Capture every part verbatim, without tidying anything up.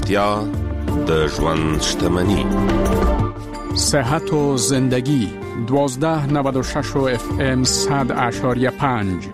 روغتیا د ژوند شتمني. صحت و زندگی دوازده نود و شش و اف ام صد اشاریه پنج.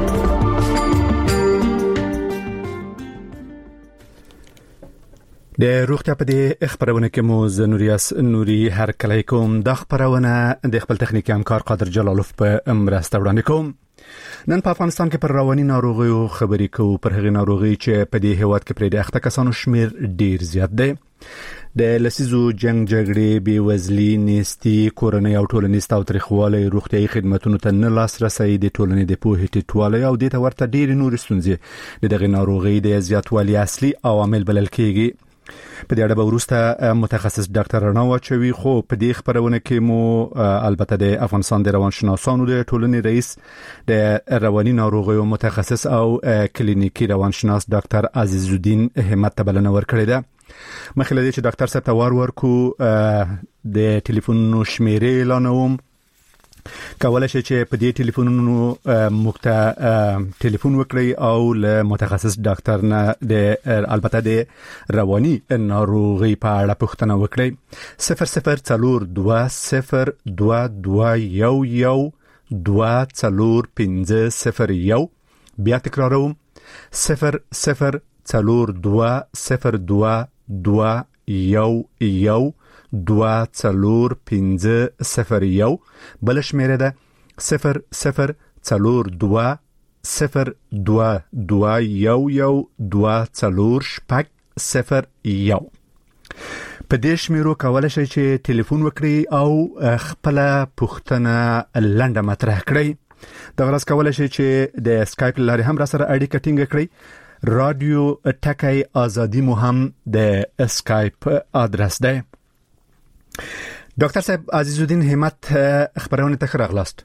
د روغتیا په دې خبرونه کې مو ز نوریاس نوري هر کله کوم د خبرونه د خپل تخنیکی همکار قادر جلالوف په مرسته وړاندې کوم. نن په افغانستان کې پر رواني ناروغیو خبرې کوو، پر هغې ناروغي چې په دې هیواد کې پرې د اخته کسانو شمیر ډیر زیات دی. د لسیزو جنگ جګړې، بېوزلي، نیستي، کورنۍ او ټولنیز تاوتریخوالی، روغتیايي خدماتونو ته نه لاسرسی، د ټولنې د پوهې ټیټوالی او دې ته ورته ډېرې نورې ستونزې د دغې ناروغۍ د زیاتوالي اصلي عوامل بلل کېږي. په دې اړه به وروسته متخصص ډاکټر رڼا واچوي، خو په دې خبرونه کې مو البته د افغانستان د روانشناسانو د ټولنې رئیس، د رواني ناروغیو متخصص او کلینیکي روانشناس ډاکټر عزیز الدین همت ته بلنه ورکړې ده. مخکې له دې چې ډاکټر صاحب ته وار ورکو، د ټلیفونونو شمیرې اعلانوم. کولای شئ چې په دې ټلیفونونو موږ ته ټلیفون وکړئ او له متخصص ډاکټر نه د البته د رواني ناروغي په اړه پوښتنه وکړئ. صفر صفر څلور دوه صفر دوه دوه یو یو دوه څلور پنځه صفر یو. بیا تکراروم، صفر صفر څلور دوه صفر دوه دوه یو یو دوه څلور پنځه صفر یو. بل شمیره ده صفر صفر څلور دوه صفر دوه دوه یو یو دوه څلور شپږ صفر یو. په دې شمیرو کولای شئ چې ټلیفون وکړئ او خپل پوښتنه لنډه مطرح کړئ. د غرض کولای شئ چې د اسکایپ لارې هم را سره اړیکه ټینګه کړئ. رادیو ټکی آزادی مو هم د اسکایپ آدرس ده. ډاکټر صاحب عزیز الدین همت، خبرونه ته راغلاست.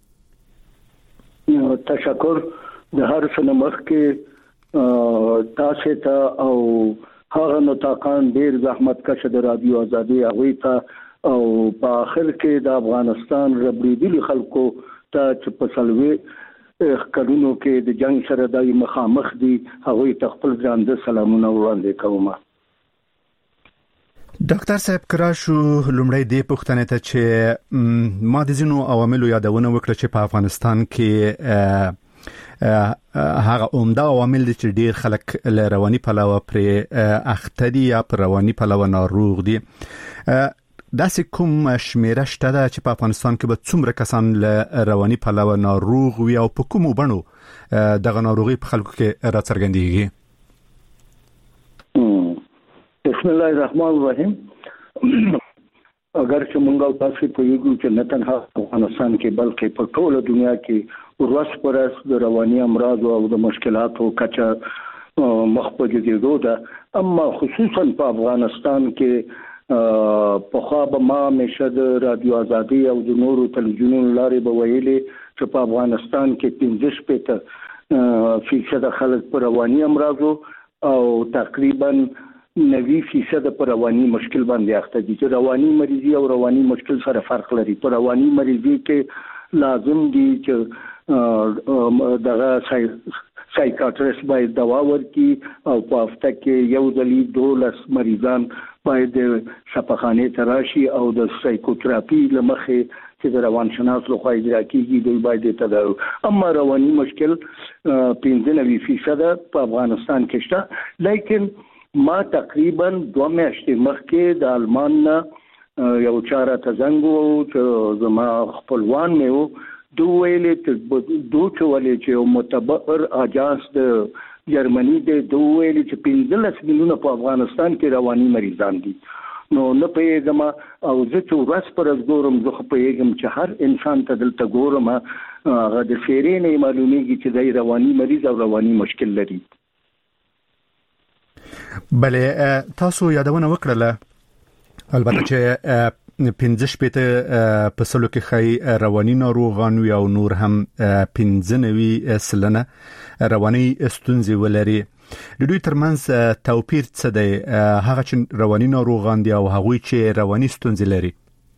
تشکر. د هر څه مخکې تاسو ته او هغه نطاقان ډیر زحمت کشه د رادیو آزادی هغه ته او په اخر کې د افغانستان ربړېدلي خلکو ته چې په سلوي کډونو کې د جنگ سره د مخامخ دي هغه ته خپل ځانده سلامونه وړاندې کوم. ډاکټر صاحب کراشو لومړی دې پوښتنه ته چې ما د ځینو عواملو یادونه وکړه چې په افغانستان کې هغه عمده عوامل دي چې ډیر خلک له رواني پلوه پرې اخته دي یا پر رواني پلوه ناروغ دي. داسې کوم شمیره شته ده چې په افغانستان کې به څومره کسان له رواني پلوه ناروغ وي او په کومو بڼو دغه ناروغي په خلکو کې راڅرګندېږي؟ بسم الله الرحمن الرحیم. اگر چې موږ تاسو په یو چې نه تنها افغانستان کې بلکې په ټوله دنیا کې ورځ پر ورځ د رواني امراض او د مشکلاتو کچه مخ په ځګېدو ده، اما خصوصا په افغانستان کې په خوا به ما همیشه د رادیو آزادی او د نورو تلویزیونونو لارې به ویلې چې په افغانستان کې پنځه شپېته فیصد خلک په رواني امراضو او تقریبا نوي فیصد په رواني مشکل باندې اخته دي. چې رواني مریضي او رواني مشکل سره فرق لري. په رواني مریضي کې لازم دي چې دغه سایکاټریست باید دوا ورکړي او په هفته کې یو ځلې دولس مریضان باید شفاخانه ته راشي او د سایکوتراپي له مخې چې د روانشناس لخوا اجرا کیږي دوی باید تداوی. اما رواني مشکل پنځه نوي فیصد په افغانستان کې شته. لیکن ما تقریبا دوه میاشتې مخکې د آلمان نه یو چاره ته زنګ وو چې زما خپلوان مې وو، دو ویلې چې دو چولې چې متبر اجانس د جرمني د دو ویلې چې پنځلس میلیونه په افغانستان کې رواني مریضان دي. نو نه پیږم او زه چې ورځ پر ورځ ګورم، زه خو پیږم چې هر انسان ته دلته ګورم هغه د سیرې نه معلومیږي چې دی رواني مریض او رواني مشکل لري. بلې تاسو یادونه وکړله البته چې پنځه شپېته په سلو کې خی رواني ناروغان وي او نور هم پنځه نوي سلنه رواني ستونزې ولري. د دوی ترمنځ توپیر څه دی؟ هغه چې رواني ناروغان دي او هغوی چې رواني ستونزې لري.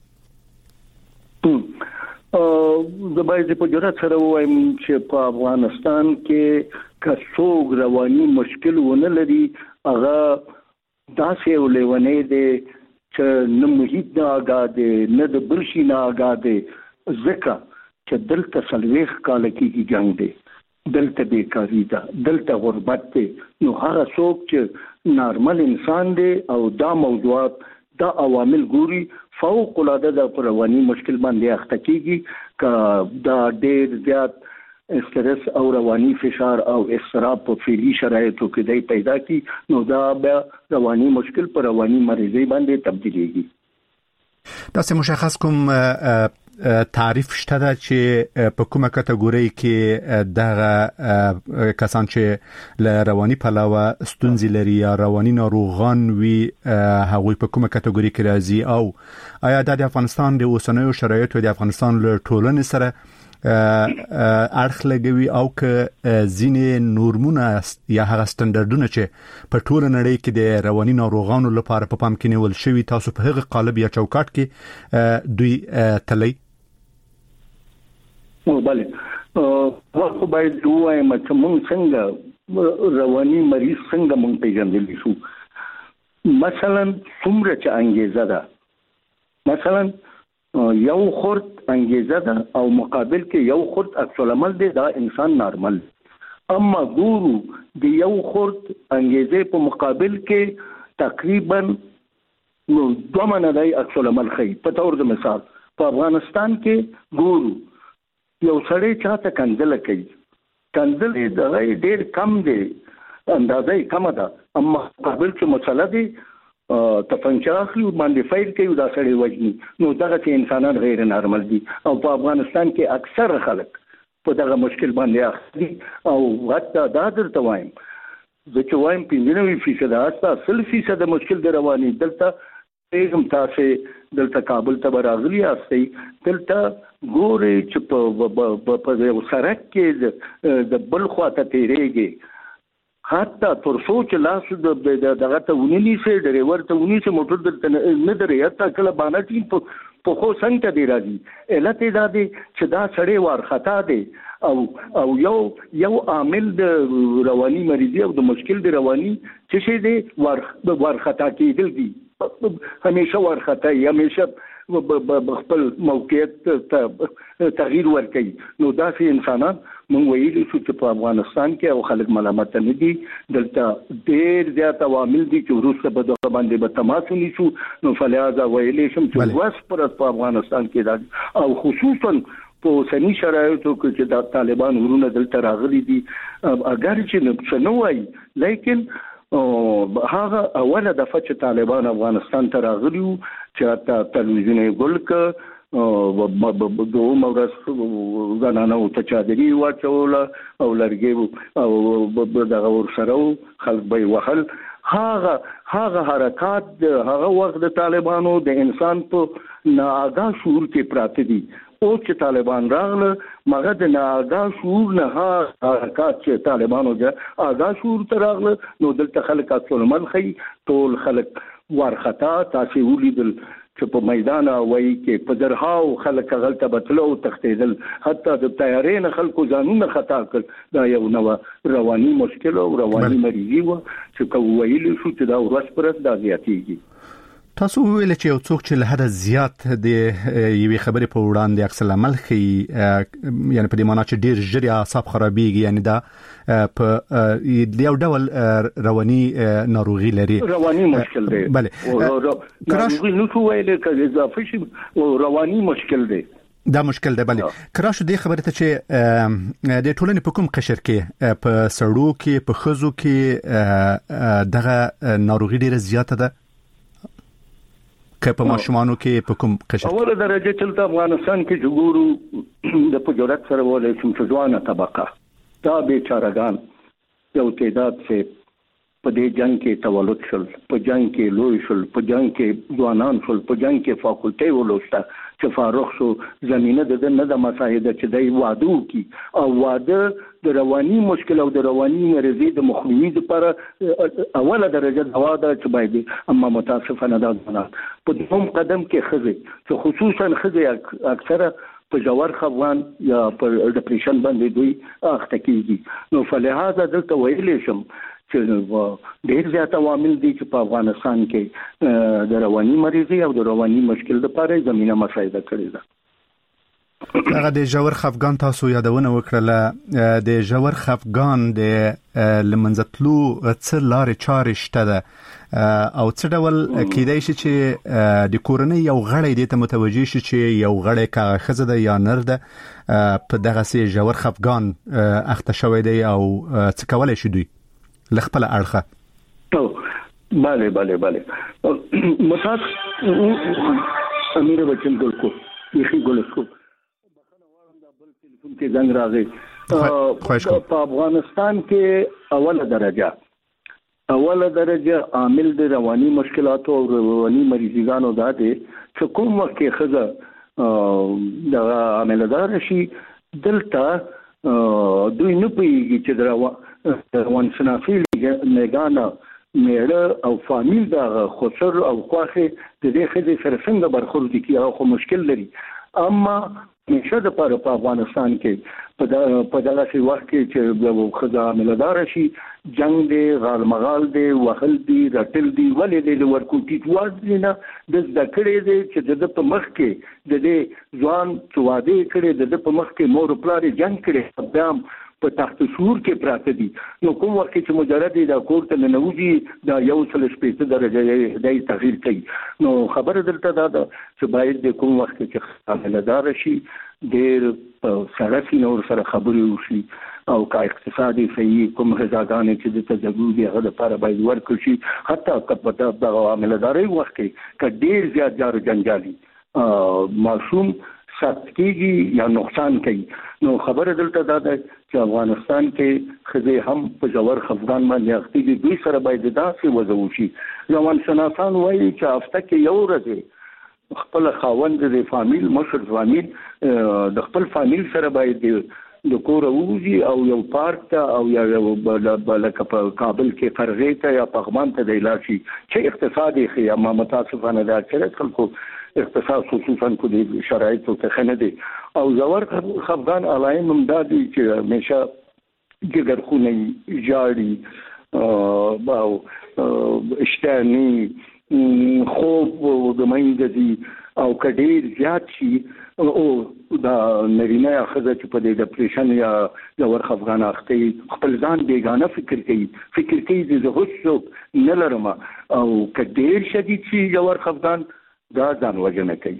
زه باید په جرأت سره ووایم چې په افغانستان کې که څوک رواني مشکل ونه لري هغه دا سه ولونې دي چې نه محیط نه آګاده نه د بلشي نه آګاده ځکه چې دلته سلويخ کال کې جنگ دی دلته بیکاری ده دلته غربت دی نو هغه څوک چې نارمل انسان دی او دا موضوعات دا عوامل ګوري فوق العاده د رواني مشکل باندې اخته کیږي ک دا ډېر زیات استرس او رواني فشار او اضطراب په فعلی شرایطو کې دی پیدا کی نو دا به رواني مشکل پر رواني مریضي باندې تبدیلیږي. دا څه مشخص کوم تعریف شته دا چې په کومه کټګوري کې دغه کسان چې ل رواني پلاوه ستونزې لري یا رواني ناروغان وي هغوی په کومه کټګوري کې راځي او آیا د افغانستان د اوسنیو شرایطو د افغانستان له ټولنې سره اړخ لګوي او که ځینې نورمونه یا هغه سټنډرډونه چې په ټوله نړۍ کې د رواني ناروغانو لپاره په پام کې نیول شوی تاسو په هغه قالب یا چوکاټ کې دوی تللی؟ او بله خو باید وایم چې موږ څنګه رواني مریض څنګه موږ پیژندلی شو. مثلا څومره چې انګیزه ده مثلا یو خرد انګیزه ده او مقابل کې یو خرد عکس العمل دی دا انسان نارمل اما ګورو د یو خرد انګیزه په مقابل کې تقریبا نو دوه منه دی عکس العمل خي. په تور د مثال په افغانستان کې ګورو یو سړی چاته کنځل کوي کنځل دی ډېر کم دی اندازې کم ده اما مقابل کې مسله دی تفنګ اخلي باندې فایل کوي دا سړی وجني نو دغه چې انسانان غیر نارمل دي او په افغانستان کې اکثر خلک په دغه مشکل باندې اخلي او حتی دا درته وایم زه چې وایم پنځه فیصد حتی سل فیصد مشکل د رواني دلته پیغام تاسو دلته کابل ته راغلي استي دلته ګوري چې په یو سرک کې د بل خواته تیریږي حتی تر سوچ لاس د دغه ته ونی سي ډرایور ته ونی سي موټر درته نه درې حتی کله باندې ټیم په خو څنګه دی راځي علت دا دی چې دا سړی ور خطا دی او او یو یو عامل د رواني مریضي او د مشکل د رواني چې شي دی ور ور خطا کېدل دي همیشه ور خطا همیشه خپل موقعیت ته تغییر ورکړي نو دا سي انسانان مونږ ویلي شو چې په افغانستان کې او خلک ملامت نه دي دلته ډېر زیات عوامل دي چې وروسته به د باندې به تماس ونیسو نو فلهذا ویلي شم چې واس پر په افغانستان کې دا او خصوصا په سنی شرایطو کې چې د طالبان ورونه دلته راغلي دي اگر چې نه وایي لیکن هغه اوله دفعه چې طالبان افغانستان ته راغلي چې تا تلویزیون یې ګل ک او دوه مورس زنانه او تچادري واچول او لرګي او دغه ورسره خلک به وحل هغه هغه حرکات هغه وخت د طالبانو د انسان په ناآگاه شعور کې پراته دي او چې طالبان راغله مګه د ناآگاه شعور نه حرکات چې طالبانو د آگاه شعور ته راغله نو دلته خلک اصل منخي ټول خلک ورخطا تاسو ولیدل چې په میدان وای کې په درهاو خلک غلطه بتلو تختیدل حتی د تیارې نه خلکو ځانونه خطا کړ دا یو نو رواني مشکل او رواني مریضي و چې کوویل شو چې دا ورځ پر ورځ دا زیاتېږي. تاسو ویل چې یو څوک چې له حد زیات د یوې خبرې په وړاندې عکس العمل خي یعنی په دې معنی چې ډیر ژر اعصاب خرابېږي یعنی دا په یو ډول رواني ناروغي لري رواني مشکل دی بله ناروغي نو ویل چې اضافي شي رواني مشکل دی دا مشکل دی بله کراشو دې خبره ته چې د ټولنې په کوم قشر کې په سړو کې په خزو کې دغه ناروغي ډیره زیاته ده که په ماشومانو کې په کوم قشر اوله درجه چې افغانستان کې جګورو د پجورت سره ولې چې ځوانه طبقه دا بیچارهګان یو تعداد چې په دې جنگ کې تولد شول په جنگ کې لوی شول په جنگ کې ځوانان شول په جنگ کې فاکولټي ولوسته چې فارغ شو زمينه د نه د مساعده چې د وادو کې او واده د رواني مشکل او د رواني مرضی د مخنیوي لپاره اوله درجه دوا ده چې باید اما متاسفانه دا نه په دوم قدم کې خزي چې خصوصا خزي اکثره په جوار خفغان یا په ډیپریشن باندې دوی اخته کیږي نو فلهذا دلته ویلې شم چې ډېر زیات عوامل دي چې په افغانستان کې د رواني مریضي او د رواني مشکل لپاره زمينه مساعده کړې ده. هغه د جوړ خفګان تاسو یادونه وکړه، د جوړ خفګان د لمنځتلو څه لارې چارې شته ده او څه ډول کېدای شي چې د کورنۍ یو غړی د ته متوجي شي چې یو غړی کا خزه ده یا نر ده په دغه سي جوړ خفګان اخته شوی دی او څه کولای شي دوی لخپل اړخه؟ بله بله بله متاس امیر بچن ګل کو یخي ګل کو کې زنګ راغی. په افغانستان کې اوله درجه اوله درجه عامل د رواني مشکلاتو او رواني مریضانو ده چې کوم وخت کې خزه د عاملدار شي دلته دوی نه پیږي چې د روان شناخي لګانا میړه او فامیل دا خسر او خواخه د دې خزه سره څنګه برخورد کیږي او مشکل لري. اما نشه د پر په افغانستان کې په په دغه څه وخت کې چې خزه عاملدار شي جنگ دی غالمغال دی وهل دی رټل دی ولې د ورکوټی واځ نه د ذکرې دی چې د په مخ کې د دې ځوان چواده کړي د په مخ کې مور پلار جنگ کړي بیا په تحت شعور کې پراته دي. نو کوم وخت چې مجرد د کور ته ننوځي دا یو څل شپږ درجه د تغییر کوي. نو خبره دلته دا ده چې باید د کوم وخت چې عاملدار شي ډېر سره سينور سره خبرې وشي او کا اقتصادي صحیح کوم غذاګانې چې د تجربه دی هغه لپاره باید ورکړي شي. حتی کله د عاملداري وخت کې ک ډېر زیات جار جنجالي معصوم سخت کیږي یا نقصان کوي. نو خبره دلته دا ده چې افغانستان کې خزه هم په جوړ خفګان باندې اخته دي دوی سره باید داسې وضو شي. روان شناسان وایي چې هفته کې یو ورځ خپل خاوند د فامیل مشر فامیل د خپل فامیل سره باید د کور ووزي او یو پارک ته او یا لکه په کابل کې فرغې ته یا پغمان ته د علاج شي چې اقتصادي خیامه متاسفانه دا چې خلکو اقتصاد خصوصا کو دي شرایط ته خنه دي او زور خفغان علایم ممدادي چې همیشه ګر خوني جاړي او اشتانی خوب د مېندې او کډیر زیات شي او دا نرینه خزه چې په دې ډپریشن یا زور خفغان اخته خپل ځان بیگانه فکر کوي فکر کوي د هوښ نه لرم او کډیر شدید شي زور خفغان دا ځان وجنه کوي.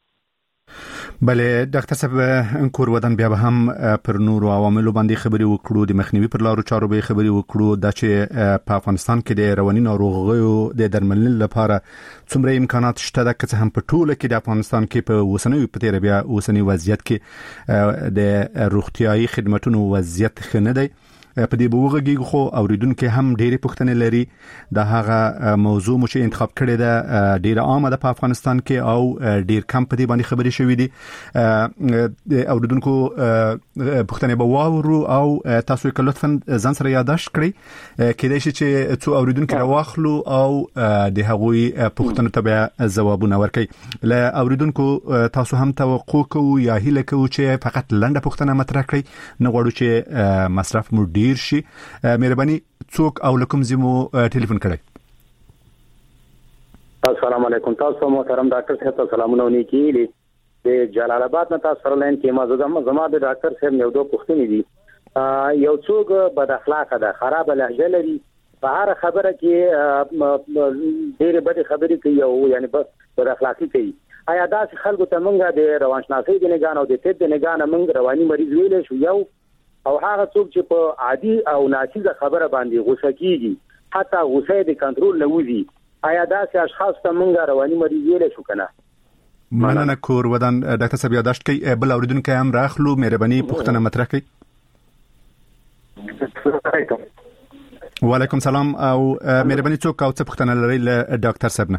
بله ډاکټر صاحب انکور ودان بیا به هم پر نور عوامل باندې خبري وکړو د مخنیوي پر لارو چارو به خبري وکړو د چې په افغانستان کې د رواني ناروغیو د درملنې لپاره څومره امکانات شته د که هم په ټوله کې د افغانستان کې په وسنوي په تیر بیا وسنوي وضعیت کې د روغتيایي خدماتو وضعیت خنه دی په دې بوغږي خو اوریدونکو هم ډېری پوښتنې لري د هغه موضوع مو چې انتخاب کړی دا ډېر عامه ده په افغانستان کې او ډېر کم په دې باندې خبرې شوې دي. اوریدونکو پوښتنې به واورو او تاسو یې لطفا ځان سره یاداشت کړئ کېدای شي چې څو اوریدونکو راواخلو او د هغوی پوښتنو ته به ځوابونه ورکړي. له اوریدونکو تاسو هم توقع کوو یا هیله کوو چې فقط لنډه پوښتنه مطرح کړئ نه غواړو چې مصرف مو ډیر شي. مهرباني څوک او لکم زمو ټلیفون کړئ. السلام علیکم تاسو محترم ډاکټر صاحب سلامونه ونیکی د جلال آباد نه تاسو سره لاین کې ما زما زما د ډاکټر صاحب یو دوه پوښتنې دي. یو څوک بد اخلاقه ده خراب لهجه لري په هر خبره کې ډېر بد خبرې کوي او یعنی بد اخلاقی کوي. آیا دا خلکو ته مونږه د روانشناسي د نگاه او د طب د نگاه نه مونږ رواني مریض ویل شو یو او هغه څوک چې په عادي او ناچیزه خبره باندې غوسه کیږي حتی غوسه د کنټرول نه وځي آیا داسې اشخاص ته مونږ رواني مریض ویل شو کنه؟ مننه کور ودان ډاکټر صاحب یاداشت کوي بل اوریدونکو هم راخلو مهرباني پوښتنه مطرح کړئ. وعلیکم سلام او مهرباني څوک او څه پوښتنه لري له ډاکټر صاحب نه؟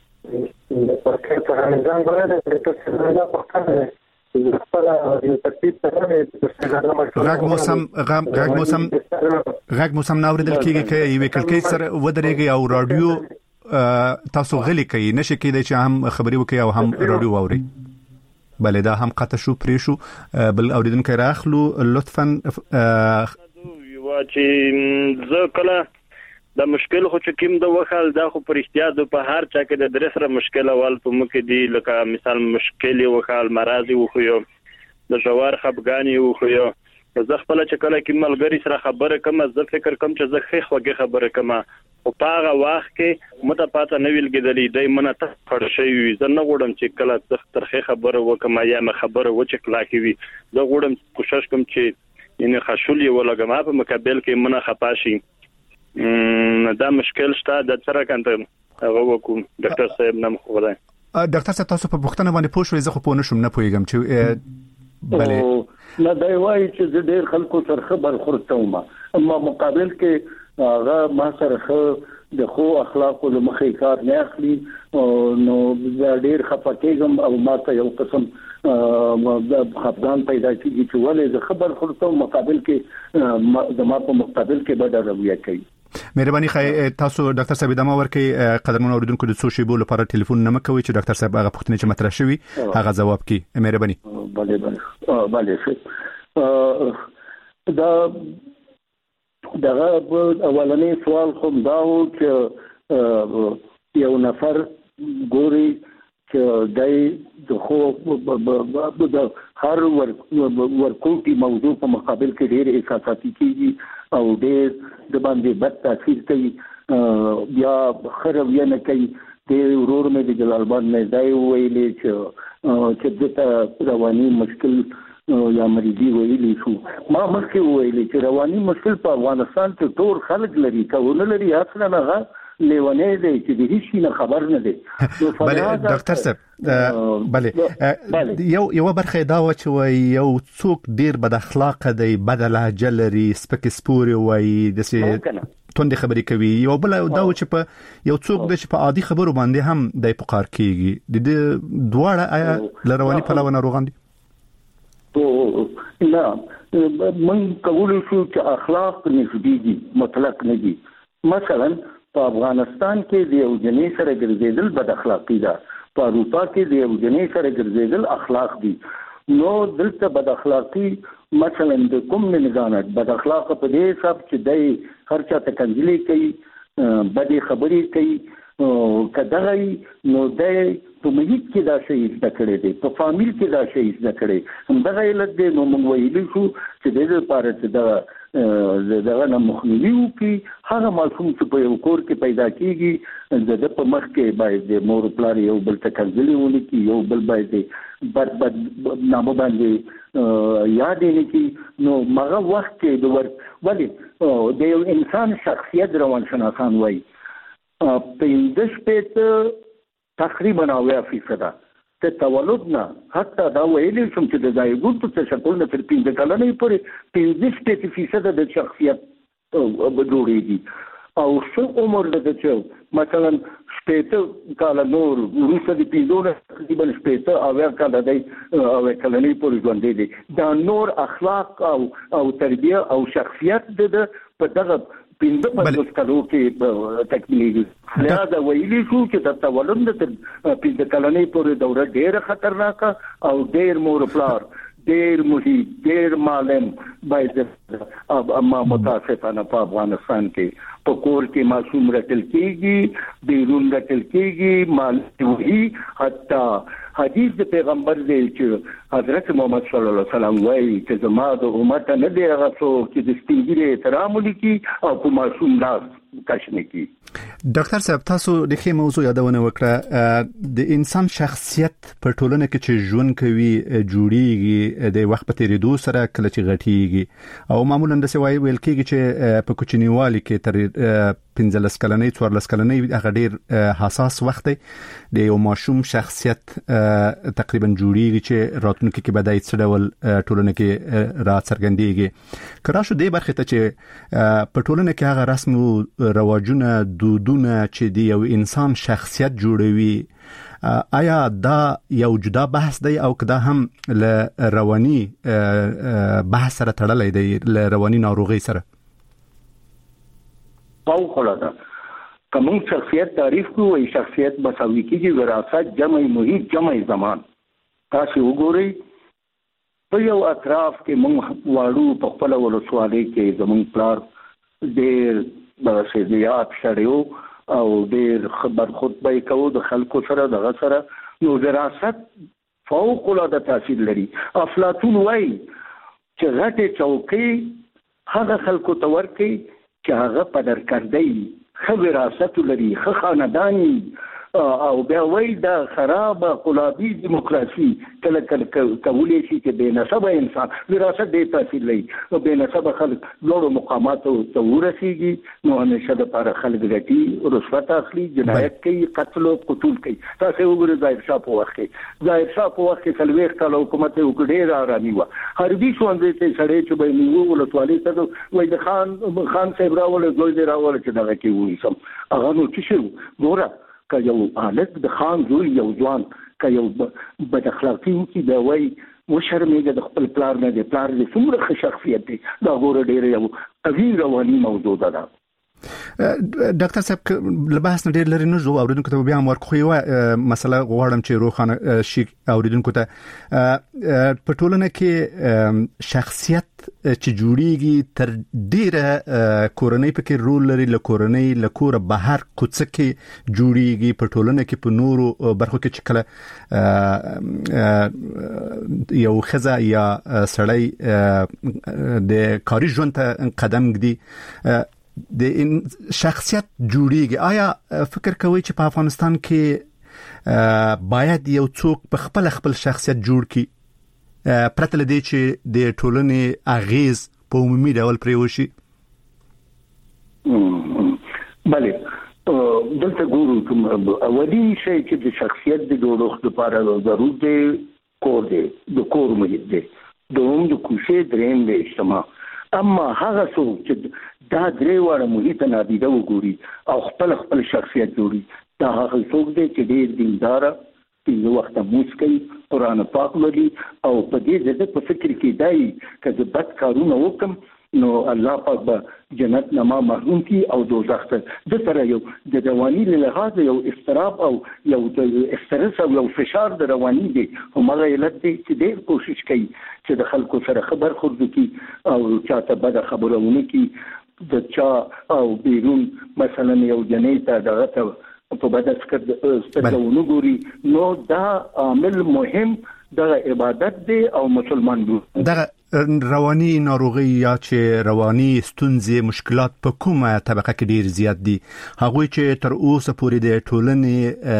غږ موسم غږ موسم غږ موسم ناوریدل کیږي چې یو کلکې سره ودرېږي او رادیو تاسو غلي کوي نشي کېدای چې هم خبري وکي او هم رادیو واوري. بله دا هم قطع شو پرې شو بل اوریدونکو راخلو لطفا چې زه کله د مشکل خو چې کوم د وخل دا خو پر احتیاط په هر چا کې د درسره مشکل اول په مکه دی لکه مثال مشکل وخل مرض وخو یو د جوار خپګانی وخو یو زه خپل چې کله کې ملګری سره خبره کوم زه فکر کوم چې زه خې خوږه خبره کوم او په هغه وخت کې مته پاته نه ویل کېدلې دای منه ته خړ شي زه نه غوډم چې کله ترخه خبره وکم یا مې خبره و چې کلا کې وي زه غوډم کوشش کوم چې یعنی خشولي ولګم په مقابل کې منه خپاشي دا مشکل شته د سره کنده هغه وکم ډاکټر صاحب نام خو ده ډاکټر صاحب تاسو په پوښتنه باندې پوښښ زه خو پوه نشم نه پوهیږم چې بله نه دی وایي چې د ډېر خلکو سره خبر خورتوم اما مقابل کې هغه ما سره د خو اخلاق او مخې کار نه اخلي نو ډېر خپکهږم او ما ته یو قسم خپګان پیدا کیږي چې ولې د خبر خورتوم مقابل کې د ما په مقابل کې بدل رویه کوي. مهرباني خای تاسو ډاکټر صاحب دمو ورکې قدرمن اوریدونکو د سوشي بول لپاره ټلیفون نه مکوي چې ډاکټر صاحب هغه پوښتنه چې مطرح شوی هغه جواب کړي. مهرباني. بله بله بله شه دا دغه اولنې سوال خو دا و چې یو نفر ګوري چې دای د خو د هر ورکوټي موضوع په مقابل کې ډېر احساساتي کیږي او ډېر د باندې بد تاثیر کوي بیا خرویه نه کوي. د ورور مې د جلال آباد نه دای ویلې چې چې د رواني مشکل یا مریضي ویلې شو ما مخکې ویلې چې رواني مشکل په افغانستان کې ټول خلک لري کونه لري اصلا نه لیونه دی چې د هیڅ نه خبر نه دی. بله ډاکټر صاحب بله یو یو برخه دا و چې یو څوک ډیر بد اخلاق دی بد لهجه لري سپک سپوري وای د سي توندې خبرې کوي یو بل دا و چې په یو څوک د چې په عادي خبرو باندې هم د پقار کیږي د دواړه آیا لرواني په لونه روغان دي؟ نه من قبول شو چې اخلاق نسبی دي مطلق نه دي. مثلا په افغانستان کې د یو جنې سره ګرځېدل بد اخلاقی ده په اروپا کې د یو جنې سره ګرځېدل اخلاق دي. نو دلته بد اخلاقی مثلا د کوم نظامت بد اخلاق په دې حساب چې دای هر چا ته کنځلې کوي بدې خبرې کوي کداغي نو دای په محیط کې دا شی زده کړی دی په فامیل کې دا شی زده کړی همدغه علت دی. نو موږ ویلی شو چې د دې لپاره چې دا دغه نه مخنیوي وکړي هغه ماشوم چې په یو کور کې پیدا کیږي د په مخ کې باید د مور پلار یو بل ته کنځلې ونکړي یو بل باید بد بد نامه باندې یاد یې کړي. نو هغه وخت کې د ور ولې د یو انسان شخصیت روانشناسان وایي پنځه شپېته تقریبا اویا فیصده ته تولد نه حتی دا ویلی شم چې د زایګوت په شکل نه تر پنځه کلنې پورې پنځه شپېته فیصده د شخصیت جوړېږي او څو عمر د چې مثلا شپېته کاله نور وروسته د پنځونه تقریبا شپېته اویا کاله دی اویا کلنې پورې ژوندی دی. دا نور اخلاق او او تربیه او شخصیت د په دغه پنځه پنځوس کلو کې تکمیلېږي. لهدا ویلي شو چې د تولد تر پنځه کلنې پورې دوره ډېره خطرناکه او ډېر مور پلار ډېر محیط ډېر معلم باید اما متاسفانه په افغانستان کې په کور کې معصوم رټل کېږي بیرون رټل کېږي معلم وي. حتی حدیث د پیغمبر دی چې حضرت محمد صلی الله علیه وسلم وایي چې زما د امت نه دی هغه څوک چې د سپینګیري احترام وکړي او په معصوم لاس کش نه کړي. ډاکټر صاحب تاسو د خې موضوع یادونه وکړه د انسان شخصیت په ټولنه کې چې ژوند کوي جوړیږي د وخت په تیریدو سره کله چې غټیږي او معمولا د سوای ویل کېږي چې په کوچنیوالي کې تر پنځلس کلنې څوارلس کلنې هغه ډیر حساس وخت دی د یو ماشوم شخصیت تقریبا جوړیږي چې راتلونکي کې بدای څه ډول ټولنه کې را څرګندېږي. کله شو دې برخه ته چې په ټولنه کې هغه رسم او رواجونه دودونه چې دی یو انسان شخصیت جوړوي آیا دا یو جدا بحث دی او کدا هم ل رواني بحث سره تړلې دی ل رواني ناروغي سره؟ او خلاصه کوم شخصیت تعریف کوي شخصیت مساوي کیږي وراثت جمع محیط جمع زمان. تاسو وګورئ په یو اطراف کې موږ واړو په خپل ولسوالۍ کې زموږ پلار ډېر د سیاست شریو او ډیر خبر خطبه کوي د خلکو سره د غسره یو دراست فوق العاده تاثیر لري. افلاطون وایي چې غټه چوکۍ هغه خلکو ته ورکي چې هغه په درکړدی خو وراثت لري خو خاندانی او بیا وایي دا خراب قلابي دیموکراسي کله کله کولای شي چې بې نسبه انسان وراثت دې تاثیر لري او بې نسبه خلک لوړو مقاماتو ته ورسیږي نو همیشه د لپاره خلک ګټي رشوت اخلي جنایت کوي قتل او قتل کوي. تاسو وګورئ ظاهر شاه په وخت کې ظاهر شاه په وخت کې څلوېښت کاله حکومت یې وکړ ډېر آرامي وه. حربي ښوونځي ته سړی چې به یې نیوه ولسوالۍ ته وایي د خان خان صاحب راوله زوی دې راوله چې دغه کې ونیسم هغه نو څه شي ګوره که یو هلک د خان زوی یو ځوان که یو بد اخلاقي وکړي بیا وایي وشرمېږه د خپل پلار نه دی پلار دې څومره ښه شخصیت دی دا ګوره ډېره یو قوي رواني موضوع ده. ډاکټر صاحب لباس نه ډېر لري نه جو اوریدونکو ته بیا هم ورکوي و مسله غواړم چې روخانه شي اوریدونکو ته په ټولنه کې شخصیت چې جوړیږي تر ډیره کورنۍ پکې رول لري له کورنۍ له کور بهر کوڅه کې جوړیږي په ټولنه کې په نورو برخو کې چې کله یو خزه یا سړی د کاري ژوند ته قدم ږدي د شخصیت جوړیږي. آیا فکر کوئ چې په افغانستان کې باید یو څوک په خپل خپل شخصیت جوړ کړي پرته له دې چې د ټولنې اغیز په عمومي ډول پرې وشي؟ بله دلته ګورو اولي شی چې د شخصیت د جوړښت لپاره ضروري دی کور دی د کور محیط دی دوم د کوشش دریم د اجتماع. اما هغه څوک چې دا درې واړه محیط نادیده وګوري او خپل خپل شخصیت جوړي دا هغه څوک دی چې ډېر دیندار پنځه وخته مونځ کوي قرآن پاک لولي او په دې ځای په فکر کې دی که زه بد کارونه وکړم نو الله پاک به جنت نه ما محروم کړي او دوزخ ته د سره یو د رواني له لحاظه یو اضطراب او یو د استرس او یو فشار د رواني دی همغه علت دی چې ډېر کوشش کوي چې د خلکو سره خبر خورد کړي او چاته بده خبره ونه کړي د چا او بیرون مثلا یو جنې ته دغه ته په بده سترګو ګوري نو دا عامل مهم د عبادت دی او مسلمان دی. دغه رواني ناروغي یا چې رواني ستونزې مشکلات په کومه طبقه کې ډیر زیات دي هغه چې تر اوسه پورې د ټولنې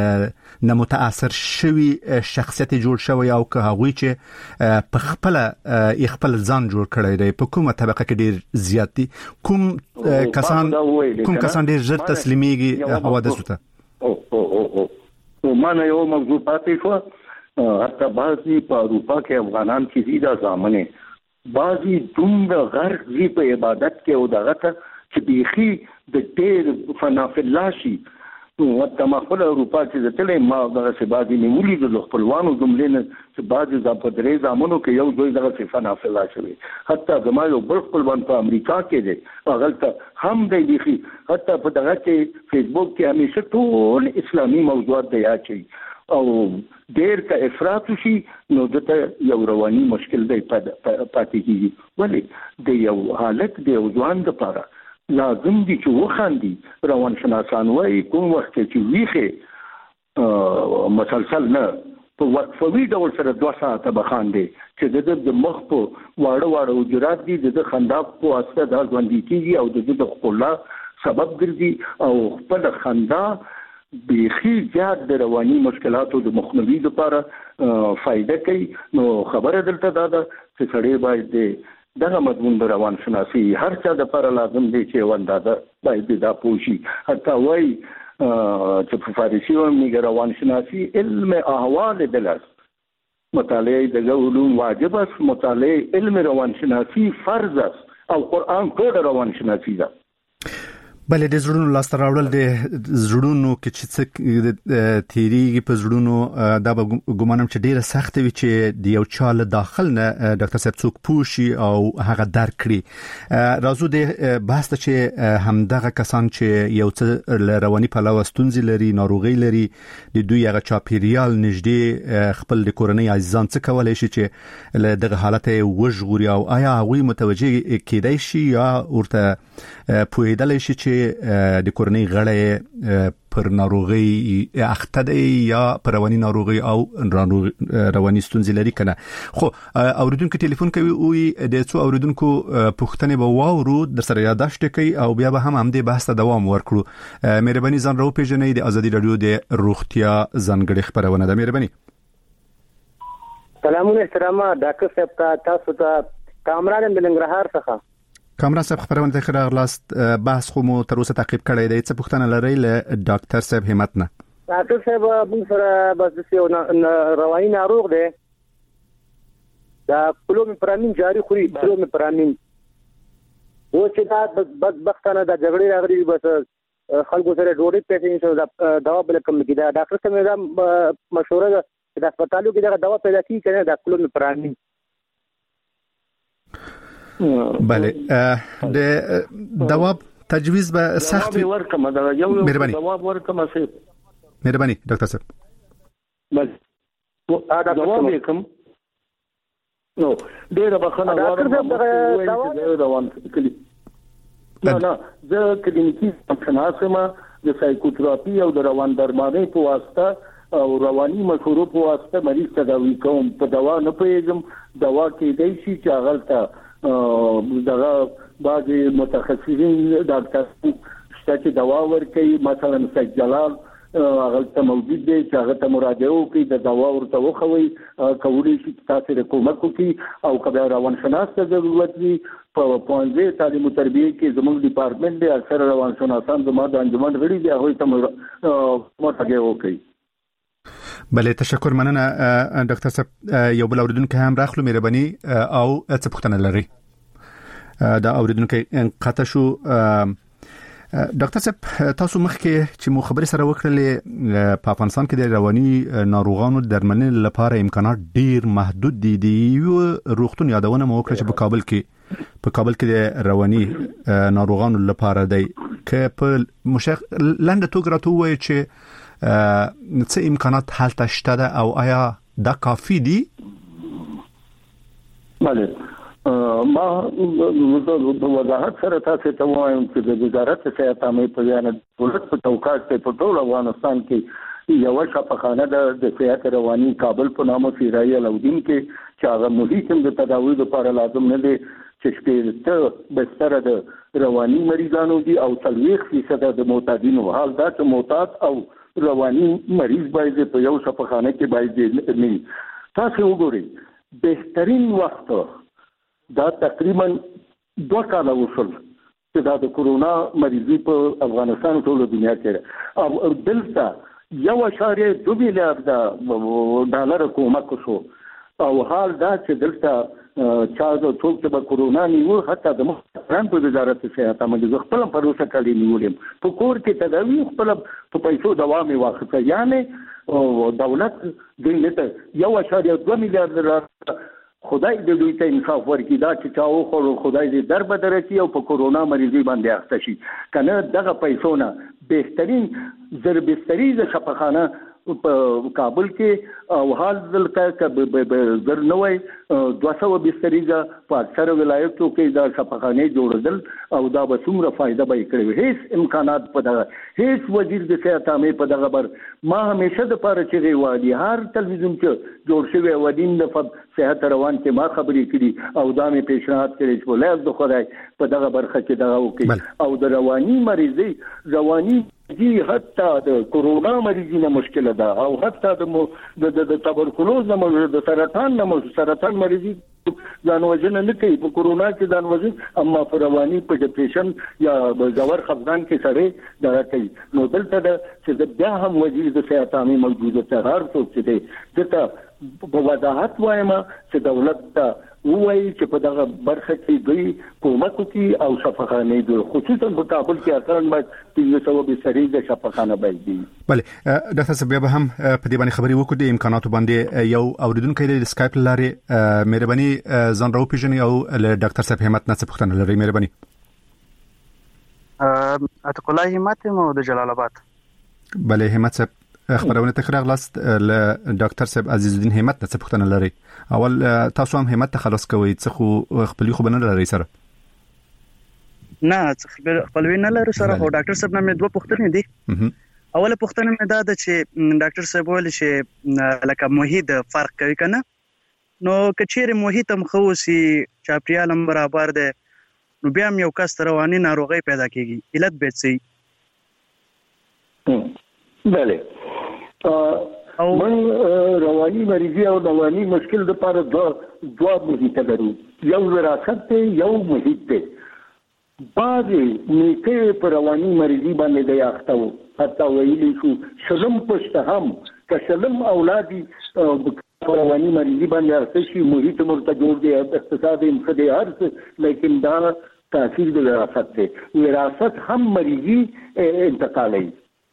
نه متاثر شوی شخصیت جوړ شوی او که هغه چې په خپل خپل ځان جوړ کړی دی په کومه طبقه کې ډیر زیات دي کوم کسان کوم کسان ډیر ژر تسلیميږي حوادث ته او او او او مانه یو موضوع پاتې شو حتی بعضی په اروپا کې افغانان چې زیاده ځامنه بعضی دومره غرق زی په عبادت کې او دغه ته چې بيخي د ډېر فنافله شي او تمخله اروپا چې ځتلې ما دغه څه بعضی نیولې د خپلوانو جملې نه چې بعضی ځا په درې ځامنو کې یو دوی دغه څه فنافله شوی حتی زما یو بل خپلوان په امریکا کې دی هغه ته هم دی بيخي حتی په دغه کې فیسبوک کې همیشه ټول اسلامي موضوعات دی اچي او ډېر که افراط شي نو دته یو رواني مشکل دی پاتې کیږي. ولی د یو حالت د یو ځوان لپاره لازم دي چې وخاندي روان شناسان وایي کوم وخت چې ویخه مسلسل نه په وقفوي ډول سره دوه ساعته بخاندي چې د د مخ په واړه واړه وجرات دي د خندا په واسطه د ژوندۍ کیږي او د د خپل سبب ګرځي او خپل خندا بيخي زیات د رواني مشکلاتو د مخنیوي لپاره فائدہ کوي. نو خبره دلته دا ده چې سړی باید دغه مضمون د روان شناسي هر چا د لپاره لازم دی چې ونداده باید دا پوښي حتی وای چې په فارسی باندې روان شناسي علم احوال دلس مطالعه د علوم واجب است مطالعه علم روان شناسي فرض است او قرآن ټول روان شناسي ده. بله د زړونو لاس راوړل د زړونو کې چې څه تیریږي په زړونو دا به ګومانم چې ډیره سخت وي چې د یو چا له داخل نه ډاکټر صاحب څوک پوښي او هغه درک کړي. راځو د بحث ته چې همدغه کسان چې یو څه رواني پلوه ستونزې لري ناروغي لري د دوی هغه چاپیریال نږدې خپل د کورنۍ عزیزان څه کولای شي چې له دغه حالت وژغوري او آیا هغوی متوجه کېدای شي یا ورته پوهیدلی شي چې چې د کورنۍ غړي پر ناروغي اخته دي یا پر رواني ناروغي او رواني ستونزې لري کنه. خو اوریدونکو ټلیفون کوي او د څو اوریدونکو پوښتنه به واورو در سره یاداشت کوي او بیا به هم هم د بحث دوام ورکړو. مهرباني ځان راو پیژنې د ازادي رادیو د روغتیا ځانګړي خبرونه ده. مهرباني. سلامونه احترام ډاکټر صاحب تاسو ته کامران د لنګرهار څخه. کامران صاحب خبرونه ته خبر لاست بحث خو مو تر اوسه تعقیب کړی دی. څه پوښتنه لرئ له ډاکټر صاحب همت نه؟ ډاکټر صاحب موږ سره بس یو رواني ناروغ دی دا کلومیپرامین جاری خوري کلومیپرامین و چې دا بدبختانه د جګړې راغلي بس خلکو سره ډوډۍ پیسې نشو دوا بل کم کیدا. ډاکټر صاحب دا مشوره ده چې د هسپتالو کې دا دوا پیدا کیږي کنه د کلومیپرامین. بله د دوا تجویز به سخت ورکم دا یو یو دوا ورکم سي. مهرباني ډاکټر صاحب. بله دوا وکم نو ډېر بخنه ورکم دا روان کلی نه نه زه کلینیکی تشناسمه د سایکوتراپي او د روان درمانۍ په واسطه او رواني مشورو په واسطه مریض تداوی کوم. په دوا نه پیژم دوا کې دی شي چې هغه دغه بعض متخصصین ډاکټر چې دوا ورکوي مثلا سید جلال هغه ته موجود دی چې هغه ته مراجعه وکړي د دوا ورته وخوي کولی شي تاسو ته کومک وکړي او کله روان شناس ته ضرورت وي په پوهنځي تعلیم او تربیه کې زموږ ډپارټمنټ دی اکثر روان شناسان زموږ د انجمن غړي دي هغه ته مراجعه وکړي. بله تشکر مننه ډاکټر صاحب. یو بل اوریدونکو هم راخلو مهرباني او څه پوښتنه لري؟ دا اوریدونکو انقطع شو. ډاکټر صاحب تاسو مخکې چې مو خبرې سره وکړلې په افغانستان کې د رواني ناروغانو درملنې لپاره امکانات ډیر محدود دي. دی یو روغتون یادونه مو وکړه چې په کابل کې په کابل کې د رواني ناروغانو لپاره دی که په مشخ لنډه توګه راته وایي چې څه امکانات هلته شته ده او آیا دا کافی دي؟ بله ما د وضاحت سره تاسو ته وایم چې د وزارت صحت عامه په بیان دولت په توقعات په ټول افغانستان کې یو شفاخانه د صحت رواني کابل په نامه فیرای الودین کې چې هغه محیط د تداوی لپاره لازم نه دي چې شپږ بستر د رواني مریضانو دي او څلوېښت فیصد د معتادینو. حال دا چې معتاد او رواني مریض باید په یو شفاخانه کې باید نه. تاسو وګورئ بهترین وخت دا تقریبا دوه کاله وشول چې دا د کورونا مریضي په افغانستان ټول دنیا کې او دلته یو اشاریه دوه میلیارډ ډالر کومک شو او حال دا چې دلته چا د ټول ته کورونا نیو حتی د مخکران په وزارت صحت عامه خپل پروسه کړی نیولم په کور کې تداوی خپل په پیسو دوام واخته یعنی دولت دلته یو اشاریه دوه میلیارډ خدای دې دوی ته انصاف ورکړي دا چې چاو خو خدای دې در بدر کړي او په کورونا مریضي باندې اخته شي کنه دغه پیسو نه بهترین زربستری د شفاخانه په کابل کې او حال دلته زر نوې دوه سوه بستریزه په اکثر ولایتو کې دا شفاخانه جوړدل او دا به څومره فائدہ به کړی. هیڅ امکانات په دغه هیڅ وزیر د صحت عامه په دغه بر ما همیشه د پاره چې وادي هر تلویزیون کې جوړ شوی ودین د صحت روان کې ما خبرې کړي او دا مې پیشنهاد کړی چې ولایت د خدای په دغه برخه کې دغه وکړي او د رواني مریضي رواني دي حتی د کورونا مریضي نه مشکله ده او حتی د د تبرکلوز نه د سرطان نه سرطان مریضي ځان وژنه نه کوي په کورونا کې ځان وژنه اما په رواني په ډپریشن یا ځور خفګان کې سره دا کوي. نو دلته چې بیا هم وزیر د صحت عامه موجوده ته هر څوک چې دی دته په وضاحت وایم چې دولت ته وایي چې په دغه برخه کې دوی کومک کوي او شفاخانه دوی خصوصا په کابل کې اکران باید پنځه سوه بسترې د شفاخانه باید دي. بله ډاکټر صاحب بیا هم په دې باندې خبرې وکړو د امکاناتو باندې یو اوریدونکو د اسکایپ لارې مهرباني ځان راو پیژني او له ډاکټر صاحب همت نه څه پوښتنه لري؟ مهرباني. عتق الله همت مو د جلال آباد. بله همت صاحب خبرونه تکرار لاست له ډاکټر صاحب عزیز الدین همت څه پوښتنه لري؟ اول تاسو هم همت ته خلاص کوئ څه خو خپل خو بنه لري سره. نه خپلوي نه لرو سره. او ډاکټر صاحب نه مې دوه پوښتنې دي. اوله پوښتنه مې دا ده چې ډاکټر صاحب ویل چې لکه محیط فرق کوي کنه، نو کچېره محیط هم خو سي چاپیریال هم برابر ده، نو بیا هم یو کس رواني ناروغي پیدا کیږي، علت به څه؟ بله او من رواني مریضي او رواني مشکل د لپاره دوه دوه محیط لرو، یو وراثت دی یو محیط دی. بعضې نیکه په رواني مریضي باندې د یاخته وو، حتی ویلی شو شلم پشته هم که شلم اولادي په رواني مریضي باندې اخته شي، محیط مرته جوړ دی، اقتصاد یې ښه دی، هر څه، لیکن دا تاثیر د وراثت دی. وراثت هم مریضي انتقالوي.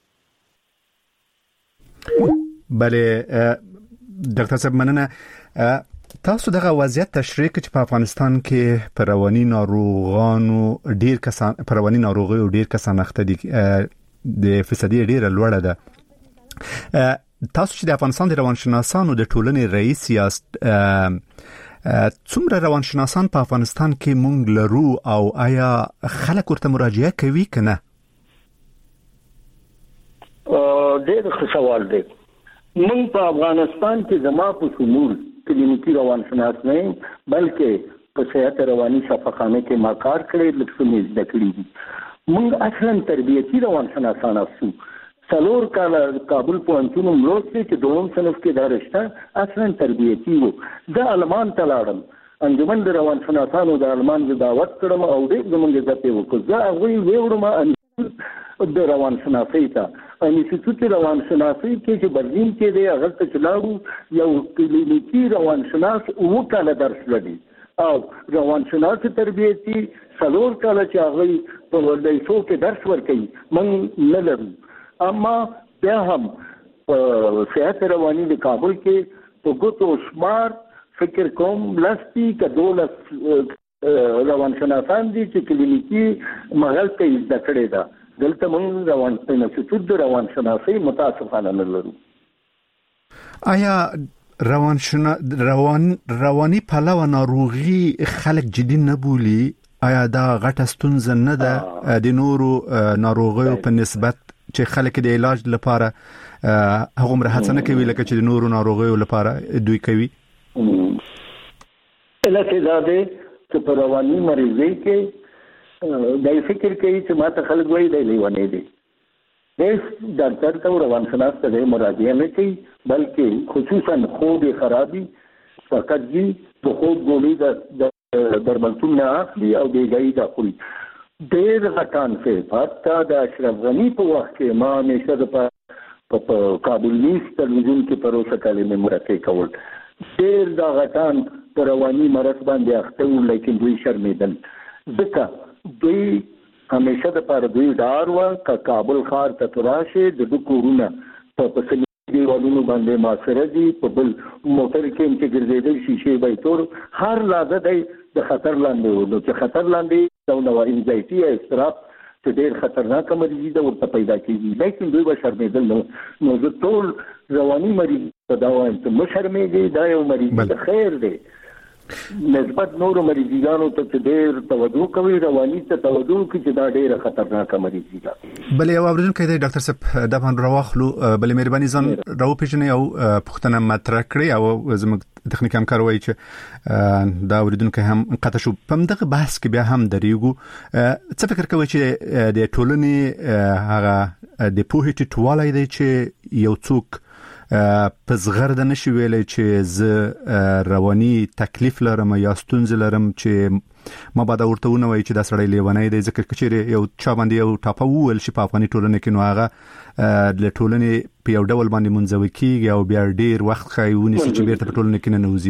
بله ډاکټر صاحب مننه. تاسو دغه وضعیت تشریح کړئ چې په افغانستان کې په رواني ناروغانو ډیر کسان په رواني ناروغیو ډیر کسان اخته دي، د فیصدي ډیره لوړه ده. تاسو چې د افغانستان د روانشناسانو د ټولنې رئیس یاست، څومره روانشناسان په افغانستان کې مونږ لرو او آیا خلک ورته مراجعه کوي کنه؟ ډېر ښه سوال دی. مونږ په افغانستان کې زما په شمول کلینیکی روانشناس نه بلکې په صحت رواني شفاخانه کې ما کار کړی، لکه مې زده کړی دي. مونږ اصلا تربیتي روانشناسان اوسو. څلور کاله کابل پوهنتون ملوستي چې دوم صنف کې دا رشته اصلا تربیتي وو. زه المان ته لاړم، انجمن د روانشناسانو د المان زه دعوت کړم او ډېر زموږ عزت یې وکړ. زه هغوی ویوړم د روانشناسۍ ته، انسټیټوت روانشناسۍ کې چې برلین کې دی، هغه ته چې لاړو، یو کلینیکي روانشناس اووه کاله درس لري او روانشناس تربیتي څلور کاله چې هغه په ولایتو کې درس ورکوي موږ نه لرو. اما بیا هم په صحت رواني د کابل کې په ګوتو شمار فکر کوم لستی که دولس روانشناسان دي چې کلینیکي مغلطه زده کړې ده. دلته موږ روان انسټیټوت د روانشناسۍ متاسفانه نه لرو. آیا روانشنا روان رواني پلوه ناروغي خلک جدي نه بولي؟ آیا دا غټه ستونزه نه ده د نورو ناروغیو په نسبت چې خلک د علاج لپاره هغه مرهڅه نه کوي لکه چې د نورو ناروغیو لپاره دوی کوي؟ علت دا ده چې په رواني مریضۍ کې دای فکر کوي چې ما ته خلک وایي دی لیونی دی. هیڅ ډاکټر ته روانشناس ته مراجعه نه کوي، بلکې خصوصا خوب خرابي فقط دي د خوب ګولۍ د درملتون نه اخلي او بیګایي دا خوري. ډېر غټان صفات ته د اشرف غني په وخت کې ما همیشه د په کابل نیوز تلویزیون کې پروسه کلمې مرکه کول. ډېر دا غټان په رواني مرض باندې اخته وو، لیکن دوی شرمېدل ځکه دوی همیشه د پاره دوی ډار و که کابل ښار ته راشه د دوه کورونه په پسې دیوالونو باندې ماسره دي، په بل موټر کې چې ګرځېدل شیشې به تور، هر لحظه دی د خطر لاندې و. نو چې خطر لاندې یو نوع انزایټي یا اضطراب چې ډېر خطرناکه مریضي ده ورته پیدا کېږي، لیکن دوی به شرمېدل نه. نو زه ټول رواني مریض ته دا وایم چې مه شرمېږئ، دا یو مریض د خیر دی نسبت نورو مریضانو ته چې ډېر توجه کوي، رواني ته توجه کوي چې دا ډېره خطرناکه مریضي ده. بلې یو اوریدونکی دی ډاکټر صاحب دا باندې راواخلو، بلې مهرباني ځان راوپېژنئ او پوښتنه مطرح کړئ او زموږ تخنیک همکار وایي چې دا اوریدونکی هم قطع شو. په همدغه بحث کې بیا هم درېږو. څه فکر کوئ چې د ټولنې هغه د پوهې ټیټوالی دی چې یو څوک په زغرده نشي ویلای چې زه رواني تکلیف لرم یا ستونزې لرم چې ما بعد ورته ونه وایي چې دا سړی لیونی دی، ځکه کچېرې یو چا باندې یو ټاپه وویل شي په افغاني ټولنه کې، نو هغه د ټولنې په یو ډول باندې منزوي کېږي او بیا ډېر وخت ښایي ونیسي چې بیرته په ټولنه کې ننوځي.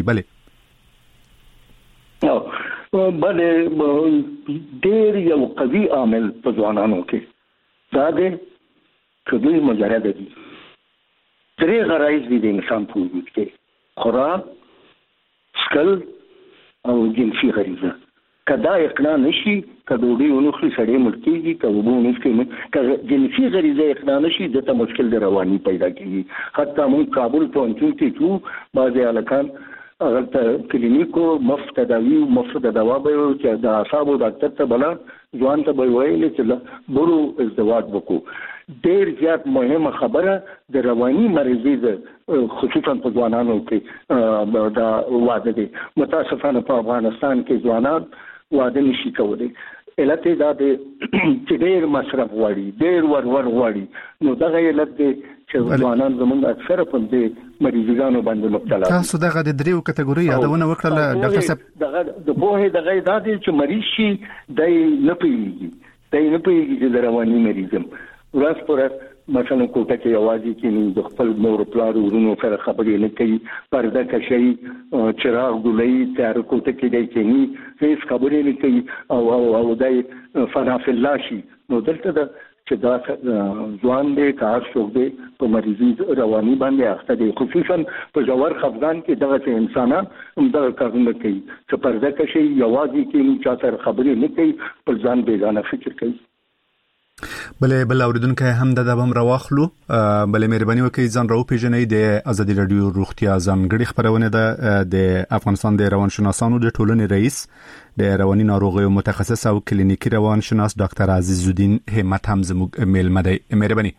بلې بلې ډېر یو قوي عامل په ځوانانو کې دا دی چې دوی مجرد دي. درې غرایز دي د انسان په وجود کې: خوراک، څښل او جنسي غریزه. که دا اقناع نشي، که ډوډۍ ونه خوري سړی مړ کېږي، که اوبه ونه څښي، که جنسي غریزه اقناع نشي دته مشکل د رواني پیدا کېږي. حتی موږ کابل پوهنتون کې چې بعضې هلکان هغه ته کلینیکو مفت تداوی او مفت دوا به چې د اعصاب ډاکټر ته بلا ځوان ته به ویل چې برو ازدواج وکړو. ډیر زیات مهمه خبره د رواني مریضۍ خصوصا په ځوانانو کې دا واده دي. متاسفانه په افغانستان کې ځوانان واده نشي کولای. علت دا دی چې ډیر مصرف غواړي، ډیر ورور غواړي. نو دغه علت دی چې ځوانان زموږ اکثره په دې مریضانو باندې مبتلا دي. تاسو دغه د دریو کټګوري یادونه وکړه ډاکټر صاحب. دغه د بوه دغه دا دی چې مریض شي دای نه پیږي، دای نه پیږي چې د رواني مریضم ورځ پر مثلا کوټه کې یوازې کې د خپل مور پلار ورونو سره خبرې نه کوي، پرده کشي، چراغ ګلې تیار کوټه کې دی کې نه هیڅ خبرې نه کوي او او او دای فنا فی الله شي. نو دلته دا چې دا ځوان دی کار څوک دی په مریضي رواني باندې اخته دی، خصوصا په جوړ خفغان کې دغه انسانان هم دغه کارونه کوي چې پرده کشي یوازې کې نه چا سره خبرې نه کوي، پر ځان بیگانه فکر کوي. بلې بل اوریدونکو هم د دبم راوخلو. بلې مهرباني وکړئ ځان راو پیژنئ. د ازادي رادیو روغتیا ځانګړي خبرونه ده د افغانستان د روانشناسانو د ټولنې رئیس د رواني ناروغیو متخصص او کلینیکي روانشناس ډاکټر عزیز الدین همت هم زموږ میلمه دی. مهرباني.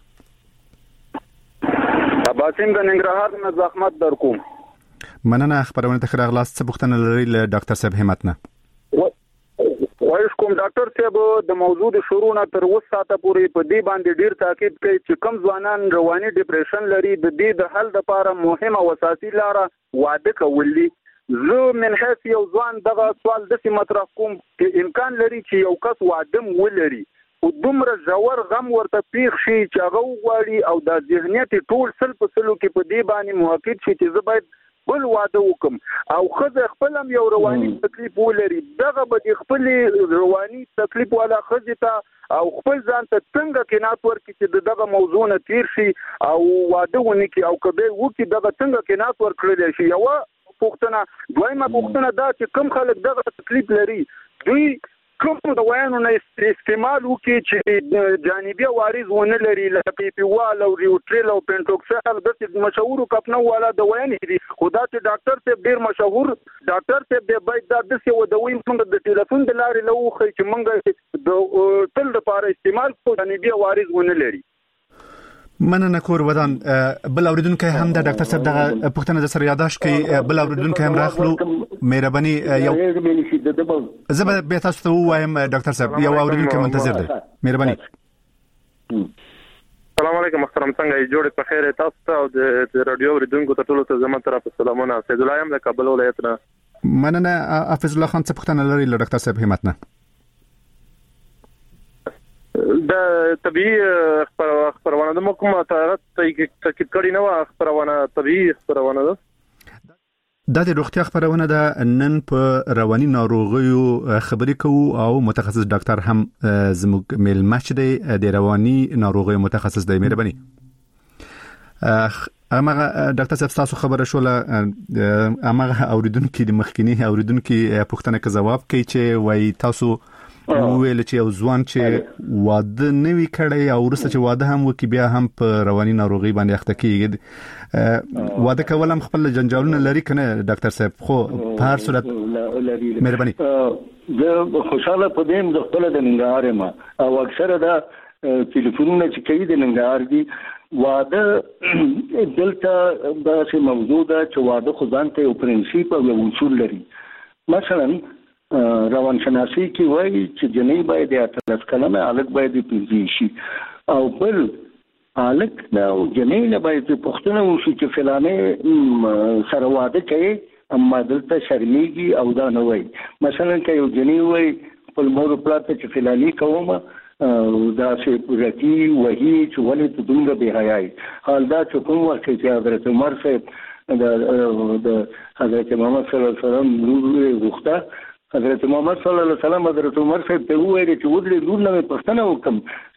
باسم د ننګرهار نه زحمت در کوم. مننه خبرونه ته راغلاست. څه پوښتنه لرئ له ډاکټر صاحب همت نه؟ وایس کوم ډاکټر صاحب د موضوع د شروع نه تر اوسه ساعته پورې په دې باندې ډیر تاکید کوي چې کم ځوانان رواني ډیپریشن لري، د دې د حل لپاره مهمه او اساسي لاره واده کول دي. زه من حیث یو ځوان دغه سوال د مطرح کوم چې امکان لري چې یو کس واده ولري او دومره ژور غم ورته پیښ شي چې هغه وغواړي او د ذهنیت ټول سل په سلو کې په دې باندې موافق شي چې زه باید بل واده وکم او خزه خپل هم یو رواني تکلیف ولري، دغه به خپل رواني تکلیف والا خزه ته او خپل ځان ته څنګه کینات ورکړي چې دغه موضوع نه تیر شي او واده ونه کی او کبه وکي دغه څنګه کینات ورکړل شي. یو پوښتنه. دویمه پوښتنه دا چې کم خلک دغه تکلیف لري دوی کوم د وایانو نه استعمال وکړي چې جانبي عوارض ونه لري، لکه پی پی وال او ریوټریل او پینټوکسل د مشهور کپنو والا د وایانې دي. خدا چې ډاکټر ته ډیر مشهور ډاکټر ته به باید دا د څه ودوي موږ د ټلیفون د لارې لوخه چې موږ د تل لپاره استعمال کوو جانبي عوارض ونه لري. مننه کور ودان. بل اوریدونکو هم د ډاکټر صاحب دغه پوښتنه د سره یاداش کوي. بل اوریدونکو هم راخلو. مهرباني یو زه به تاسو ته وایم ډاکټر صاحب یو اوریدونکو منتظر دی. مهرباني. السلام علیکم محترم، څنګه جوړ په خیر تاسو ته او د رادیو اوریدونکو ته ټول ته زموږ طرف سلامونه. سید الله یم د کابل ولایت نه. مننه. حافظ الله خان څه پوښتنه لري له ډاکټر صاحب همت نه؟ د طبي خبرونه د کومه تاریخ تاکید کړی نه و. خبرونه طبي خبرونه ده. دا د روغتیا خبرونه ده. نن په رواني ناروغیو خبرې کوو او متخصص ډاکټر هم زموږ میلمه دی د رواني ناروغیو متخصص دی. مهرباني. امغه ډاکټر صاحب تاسو خبره شوله امغه اوریدونکو د مخکینی اوریدونکو پوښتنه کې جواب کوي چې وای تاسو ویل چې یو ځوان چې واده نوي کړی او ورسته چې واده هم وکي بیا هم په رواني ناروغي باندې اخته کیږي، واده کول هم خپل جنجالونه لري کنه ډاکټر صاحب؟ خو په هر صورت مهرباني. زه خوشاله پدیم د خپل د ننګرهار ما او اکثره دا ټلیفونونه چې کوي د ننګرهار دي. واده دلته دا چې موضوع ده چې واده خو ځان ته یو پرنسيپ او یو اصول لري. مثلا روانشناسي کې وایي چې جنۍ باید اتلس کلمه الګ باید پیږي شي او بل الګ دا جنۍ نه باید پښتنه وشي چې فلانه سره واده کوي اما دلته شرمېږي او دا نه وایي. مثلا که یو جنۍ وایي خپل مور پلار ته چې فلاني کومه دا چې رکی وਹੀ چې ولې ته دومره بے حیاي. حال دا چې کوم وخت چې حضرت عمر صاحب د حضرت محمد صلی الله علیه وسلم نور وخته حضرت محمد صلی الله علیه وسلم حضرت عمر صاحب ته وویل چې ودلې لور نه پښتنه وکم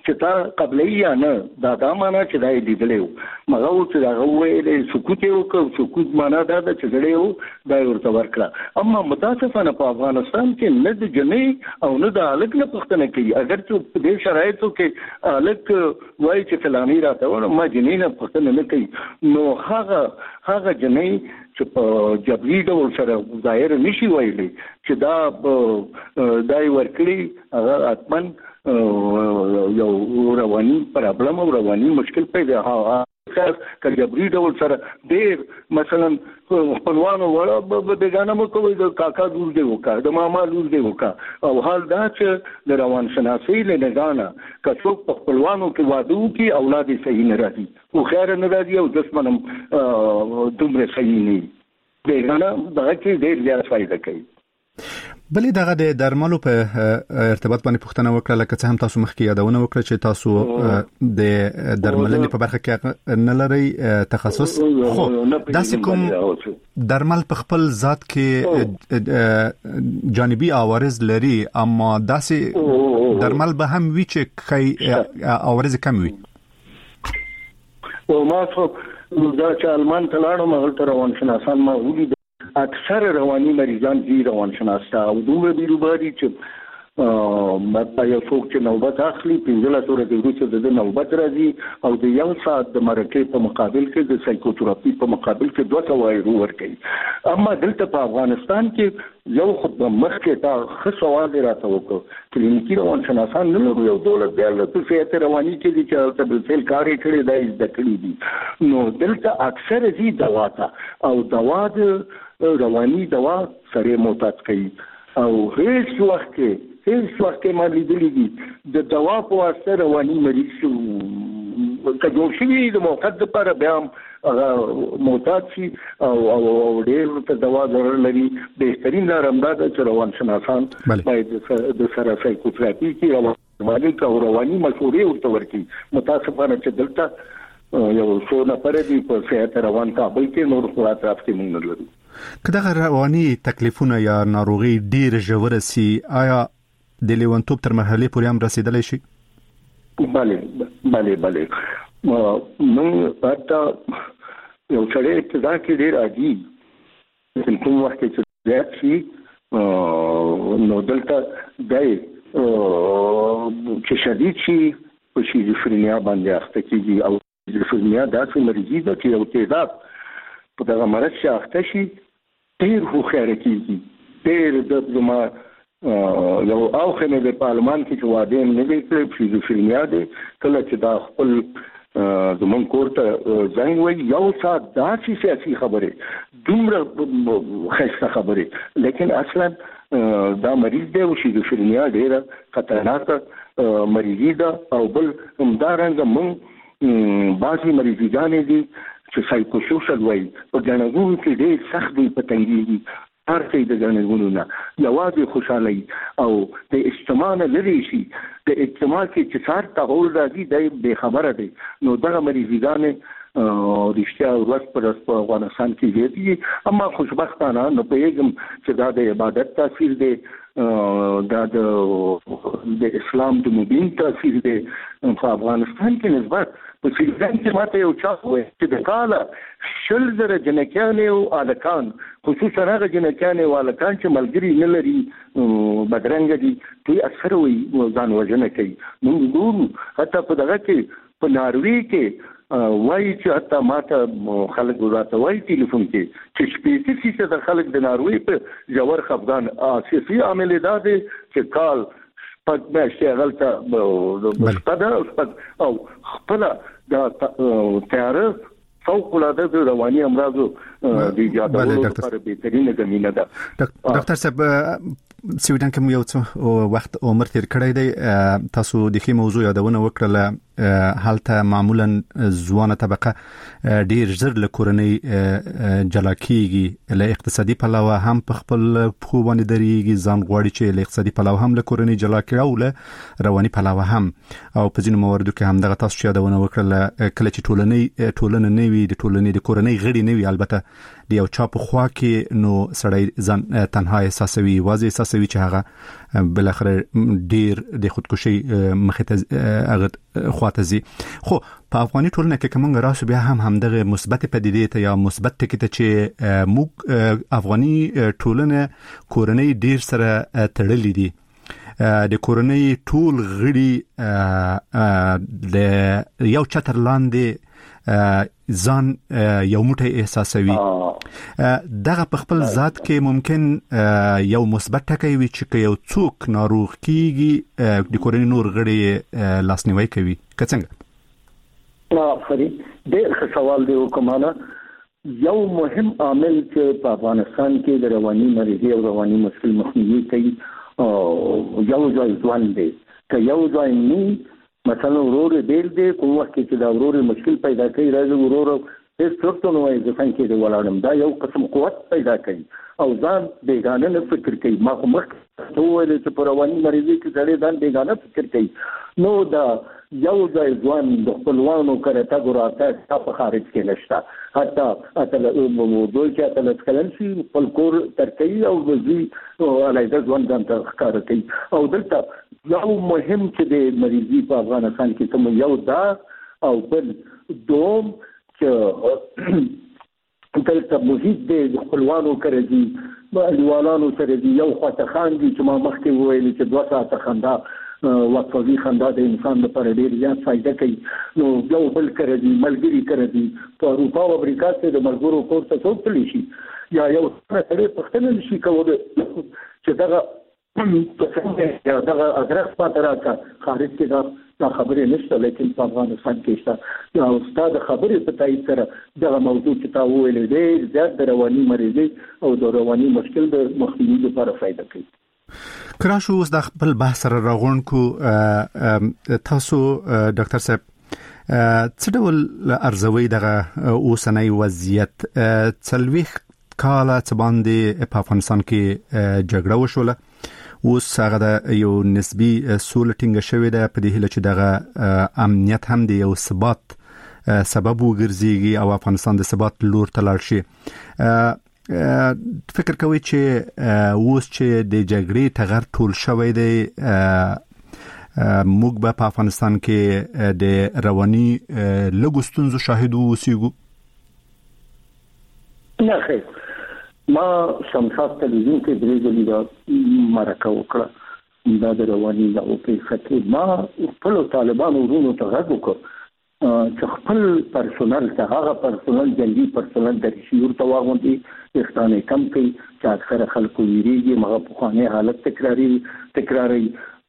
چې تا قبلي یا نه دا دا معنا چې دا لیدلې مغه او چې دا ویلې سکوت یو کو سکوت معنا دا چې غړې دا ورته ورکړه اما متاسفانه په افغانستان کې نه د جنې او نه د الګ نه پښتنه کوي اگر چې په دې شرایطو کې الګ وایي چې فلاني راته ور ما جنې نه پښتنه نه کوي نو هغه هغه جنې چې په جبري ډول سره ظاهر نشي وایي چې دا دای ورکړي هغه اتمن یو رواني پرابلم او رواني مشکل پیدا ها که جبري ډول سره ډېر مثلا خپلوانو وړه بدګانه مو کوي د کاکا دور دی وکا د ماما دور دی وکا او حال دا چې د روان شناسي له نگانه که څوک په خپلوانو کې واده وکي اولاد یې صحیح نه راځي خو خیر نه راځي او جسمنم دومره صحیح نه بیگانه دغه کې ډېر زیات فائدہ کوي بلې دغه د درملو په ارتباط باندې پوښتنه وکړه لکه څه هم تاسو مخکې یادونه وکړه چې تاسو د درملنې په برخه کې نه لري تخصص خو داسې کوم درمل په خپل ذات کې جانبي عوارض لري اما داسې درمل به هم وي چې کوي عوارض کم وي او ما څو دا چې المان ته لاړم هغه روان شناسان ما ولید اکثر رواني مریضان دي روان شناسا او دوه بیروباري چې ماته یو څوک چې نوبت اخلي پنځله سورې د وروسته د نوبت راځي او د یو ساعت د مرکې په مقابل کې د سایکوتراپي په مقابل کې دوه سوه یورو ورکوي اما دلته په افغانستان کې یو خود مخکې تا ښه سوال راته وکړو کلینیکي روان شناسان نه لرو یو دولت دی له صحت رواني کې دي چې ته بالفعل کار یې کړی دی زده کړي دي نو دلته اکثر دي دوا ته او دوا د رواني دوا سره معتاد کوي او هیڅ وخت کې هیڅ وخت ما لیدلی دي د دوا په واسطه رواني مریض شو کله شي د موقت لپاره بیا معتاد شي او او ډېر ته دوا ضرر لري بهترین لار همدا ده چې روان شناسان باید د سره سایکوتراپي کې رواني او رواني مشورې ورته ورکړي متاسفانه چې دلته یو څو نفر دي په صحت روان کابل کې نور خلاص راځي موږ نه لرو کله رواني تکلیفونه یا ناروغي ډیر ژور سي آیا د لیونتوب تر مرحله پورې هم رسیدلی شي بله بله بله نو حتی یو څړې ابتدا کې ډیر عادي کوم وخت چې زیات شي نو دلته دای چې شدید شي په شیزوفرینیا باندې اخته کیږي او شیزوفرینیا داسې مرضی ده چې یو تعداد په دغه مرض چې اخته شي ډېر هوښیار کیږي ډېر د زما یو اوخنه د پارلمان کې چې واده نه دی کړی شیزوفرینیا دی کله چې دا خپل زمون کوړه ځنګ وي یو سات داسې سیاسي خبره دومره خسته خبره لیکن اصلا دا مریض دی او شیزوفرینیا ډېره خطرناک مریضی ده او بل همدارنګه مونږ بعضې مریضیګانې دي چې سایکوسوشل وایي په ګڼګونو کې ډېر سخت دی په تنګېږي هر څه د ګڼګونو نه یوازې خوشحالۍ او د اجتماع نه لرې شي د اجتماع کې چې سار تغول راځي دی بې خبره دی نو دغه مریضیګانې رښتیا ورځ پر ورځ په افغانستان کې زیات دي اما خوشبختانه نه پوهېږم چې دا د عبادت تاثیر دی دا د اسلام د مبین تاثیر دی په افغانستان کې نسبت په سیلان کې ماته یو چا وایي چې د کاله شل زره جنکیانې او الکان خصوصا هغه جنکیانې او الکان چې ملګري نه لري بدرنګه دي دوی اکثر وایي ځان وژنه کوي موږ ګورو حتی په دغه کې په ناروې کې وایي چې حتی ماته خلک راته وایي ټلیفون کې چې شپېته فیصده خلک د ناروې په ژور خفګان اساسي عامل دا دی چې کال پد ماشي غلطه مستده او خپل دا تیار فوق العاده د رواني امراضو د ایجادولو لپاره بهترینه زمینه ده ډاکټر صاحب سویډن کې یو څه وخت عمر تیر کړی دی تاسو د خې موضوع یادونه وکړه حالته معمولا ځوانه طبقه ډیر زر له کورنۍ جلا کیږي له اقتصادي پلوه هم په خپل خو باندې درېږي ځان غواړي چې له اقتصادي پلوه هم له کورنۍ جلا کړي او له رواني پلوه هم او په ځینو مواردو کې هم دغه تاسو یادونه وکړه کله چې ټولنې ټولنه نه وي د ټولنې د کورنۍ غړي نه وي البته د یو چا په خوا کې نو سړی ځان تنها احساسوي واځي احساسوي چې هغه بل اخر ډیر د خودکشي مخه ته هغه خواته زی خو په افغاني ټولنه کې کوم راسو بیا هم همدغه مثبت پدیدې ته یا مثبت ټکی ته چې موږ افغاني ټولنه کورنۍ ډیر سره تړلې دي د کورنۍ ټول غړي د یو چتر لاندې ځان یو موټی احساسوي دغه په خپل ذات کې ممکن یو مثبت ټکی وي چې یو څوک ناروغ کیږي د کورنۍ نور غړي لاسنیوي کوي که څنګه لا فرید ډېر ښه سوال دی وکمانه یو مهم عامل چې په افغانستان کې د رواني مریضي او رواني مشکل مخنیوي کوي یو ځای ځوان دی که یو ځای نه مثلا ورور بیل دی کوم وخت چې دا ورور مشکل پیدا کوي راځي ورور هیڅ څه نه وایي ځکه چې د ولاړم دا یو قسم قوت پیدا کوي او ځان بیگانه نه فکر کوي ما خو مخ ته ویل چې په رواني مریضي کې ځړې ځان بیگانه فکر کوي نو دا یو ځای ځوان د خپلوانو کرته ګراته په خارج کې نشته حتی اتل موضوع چې اتل کلن شي خپل کور ترکي او وزي علایده ځوان ځان ته ښکار کوي او دلته یو مهم چې د مریضي په افغانستان کې کوم یو دا او بل دوم چې دلته محیط د خپلوانو کرځي دیوالانو سره دی یو خواته خاندي چې ما مخکې وویل چې دوه ساعته خندا وقفوي خندا د انسان لپاره ډېر زیات فائدہ کوي نو یو بل کرځي ملګری کرځي په اروپا او امریکا کې د ملګرو کور ته څوک تللی شي یا یو سره پښتنه شي کوله چې دغه په څنګه یا دغه ادرس پاتې راځه خارج کې دا دا خبرې نشته لیکن په افغانستان کې شته یا استاد خبرې په تایید سره دغه موضوع چې تا وویل دی زیات د رواني مریضي او د رواني مشکل د مخنیوي لپاره فائدہ کوي کراشو اوس د خپل بحث سره راغون کو تاسو ډاکټر صاحب څه ډول ارزوي دغه اوسنۍ وضعیت څلويخ کاله څه باندې په افغانستان کې جګړه وشوله اوس هغه د یو نسبی سول ټینګ شوی ده په دې هله چې دغه امنیت هم دی یو ثبات سبب وګرځي او افغانستان د ثبات لور ته لاړ شي فکر کوي چې اوس چې د جګړې ټغر ټول شوی دی موږ به په افغانستان کې د رواني لګستونزو شاهد اوسېږو نه خیر ما شمشاد تلویزیون کې درې ځلې دا مرکه وکړه دا د رواني د اوپې خطې ما خپل طالبانو ورونو ته غږ وکړ چې خپل پرسونل ته هغه پرسونل جنګي پرسونل د شیور ته واغوندي اختانه کم کوي چې اکثر خلکو ویریږي مغه په خانه حالت تکراری تکراری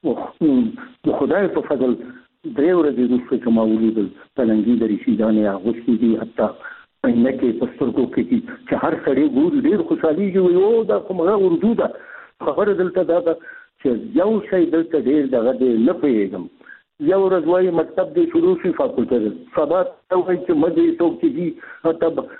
د خدای په فضل درې ورځې وروسته چې ما ولیدل پلنګي د رشیدانې اغوستي دي حتی نه کې پسترګو کې چې هر سړی ګور ډیر خوشحالي کوي او دا کومه اردو ده خبره دلته دا چې یو شی دلته ډیر دغه نه پیږم یو ورځ وايي مکتب دی شروع شي فاکولټه سبا ته وایي چې مدې څوک چې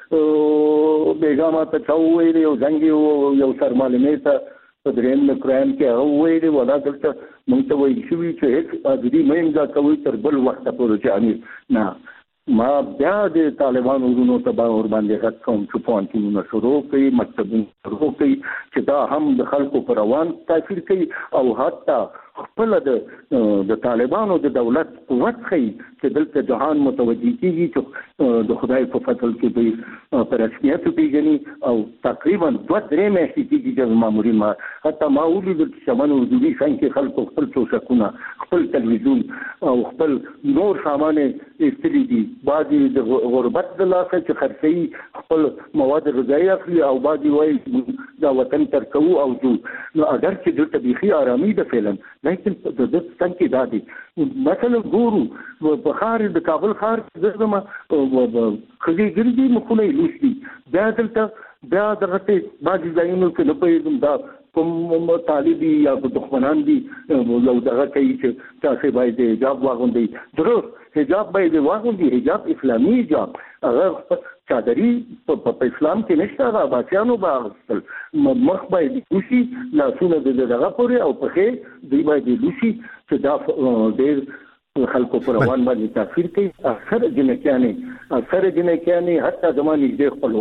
تب بیګامه ته چاوي یو ځنګي یو سرمالمه ته په درېم کرام کې هغه وایي ولا دلته مونږ ته وایي چې هیڅ اجري مېم دا کوي تر بل وخت پورې چې نه ما بیا د طالبانو ورونو ته باور باندې غږ کوم چې پوهنتونونه شروع کړي مکتبونه شروع کړي چې دا هم د خلکو پر روان تاثیر کوي او حتی خپل د د طالبانو د دولت قوت کوي چې دلته جهان متوجي کیږي چې د خدای په فضل کې به پر رسمیت پیژني او تقریبا دوه درې میاشتې کېږي چې مامورین ما حتی ما ولیدل چې شمن وجودي څنګه خلکو خپل څوشکونه خپل تلویزیون او خپل نور سامان استری دي بعضی د غربت د لاسه چې خرڅي خپل مواد غذایی اخلي او بعضی وایي دا وطن ترکو او جو نو اگر چې د طبيعي آرامي د فعلا لیکن د دې څنګه دا دي مثلا ګورو په خار د کابل خار زما خږي ګرځي مخونه لوشي بیا دلته بیا دغه بعضی ځایونو کې نه پېږم دا کوم طالبي یا دښمنان دي یو دغه کوي چې تاسو باید حجاب واغوندئ ضرور حجاب باید واغوندئ حجاب اسلامي حجاب هغه چادري په اسلام کې نشته هغه باسيانو باغستل مخ باید لوشي لاسونه د دغه پورې او پخې دی باید لوشي چې دا ډېر خلکو پر روان باندې تاثیر کوي اکثر جنکیانې اکثر جنکیانې حتی زماني دې خپلوان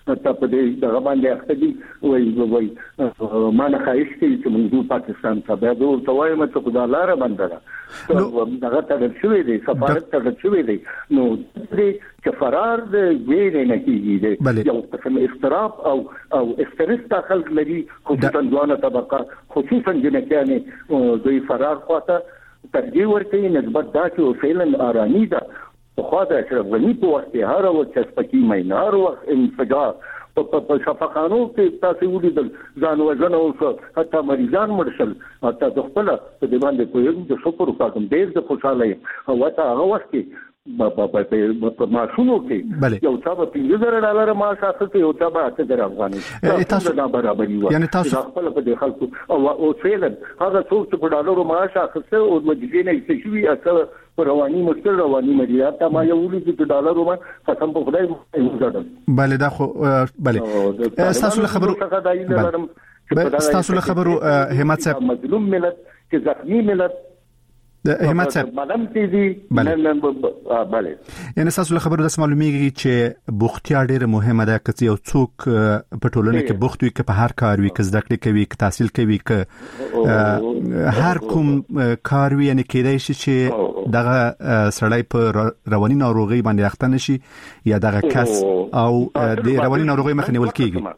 ته په دې دغه باندې اخته وای وای ما نه خایست چې موږ پاکستان ته به ورته وایم چې خدای لاره بندره دغه ته شوې دي سفارت ته شوې دي نو دې چې فرار د ویرې نه کیږي یو قسم استراب او او استرس داخل لري خصوصا ځوانه طبقه خصوصا جنکیانې دوی فرار خواته ترجیح ورکوي نسبت دا چې فعلا آرامي ده خو دا اشرف غنی په وخت هر وخت سپکی مینار او انفجار په شفاخانو کې تاسو ولیدل ځان وژنه او حتی مریضان مرشل حتی د خپل په دې باندې کوم د شکر وکړم ډېر د خوشاله او تا هغه وخت کې په ماشونو کې یو څه په پنځه زره ډالر معاش اخلي او څه به اته زره افغاني تاسو دا برابرۍ و یعنی تاسو خپل په دې خلکو او او فعلا هغه څوک چې په ډالرو معاش اخلي او مجلس نه استشوي اصل رواني مشکل رواني مریات ما یو ولې چې ډالرو ما قسم په خدای وزړل بله دا خو بله تاسو خبرو تاسو خبرو همت صاحب مظلوم ملت چې زخمی ملت همت صاحب مدام تیزی بله بله یعنی تاسو خبرو د معلومیږي چې بوختیا ډیره مهمه ده چې یو څوک په ټولنه کې بوخت وي چې په هر کار وي چې زده کړې کوي چې تحصیل کوي چې هر کوم کار وي یعنی کېدای شي چې دغه سړی په رواني ناروغي باندې اخته نشي یا دغه کس او د رواني ناروغي مخ نیول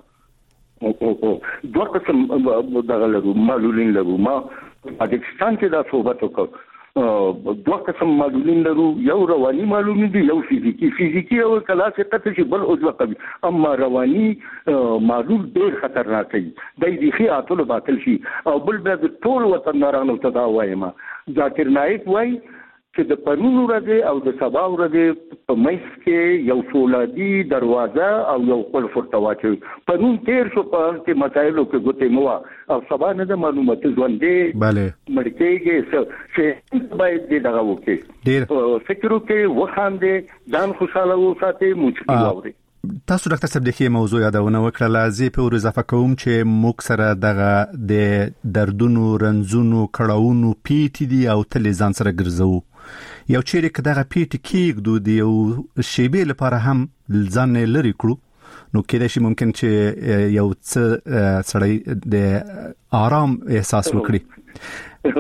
کیږي دوه قسم دغه لرو معلولین لرو ما پاکستان کې دا صحبت وکړ دوه قسم معلولین لرو یو رواني معلولین دي یو فزیکی فزیکی او کلاس ته چې بل عضو کوي اما رواني معلول ډېر خطرناک دی د دې خي اتلو باطل شي او بل به ټول وطندارانو ته دا وایم ذاکر نایک وای چې د پرونو ورځې او د سبا ورځې په مېس کې یو فولادي دروازه او یو خپل فرتواچو پرون تیر شو په کې مسایلو کې ګوتې مو او سبا نه د معلومات ژوندې bale مړکېږي چې باید دغه وکړي ډېر فکر وکړي وخاندې ځان خوشاله وساتي موچي واوري تاسو ډاکټر صاحب د دې موضوع یادونه وکړه زه په ور اضافه کوم چې موږ سره دغه د دردونو رنځونو کړهونو پیټي دي او تل ځان سره ګرځو یو چیرې کداغه پیټ کېږدو دی او شیبې لپاره هم ځان لري کړو نو کېدای شي ممکن چې یو څه سړی د آرام احساس وکړي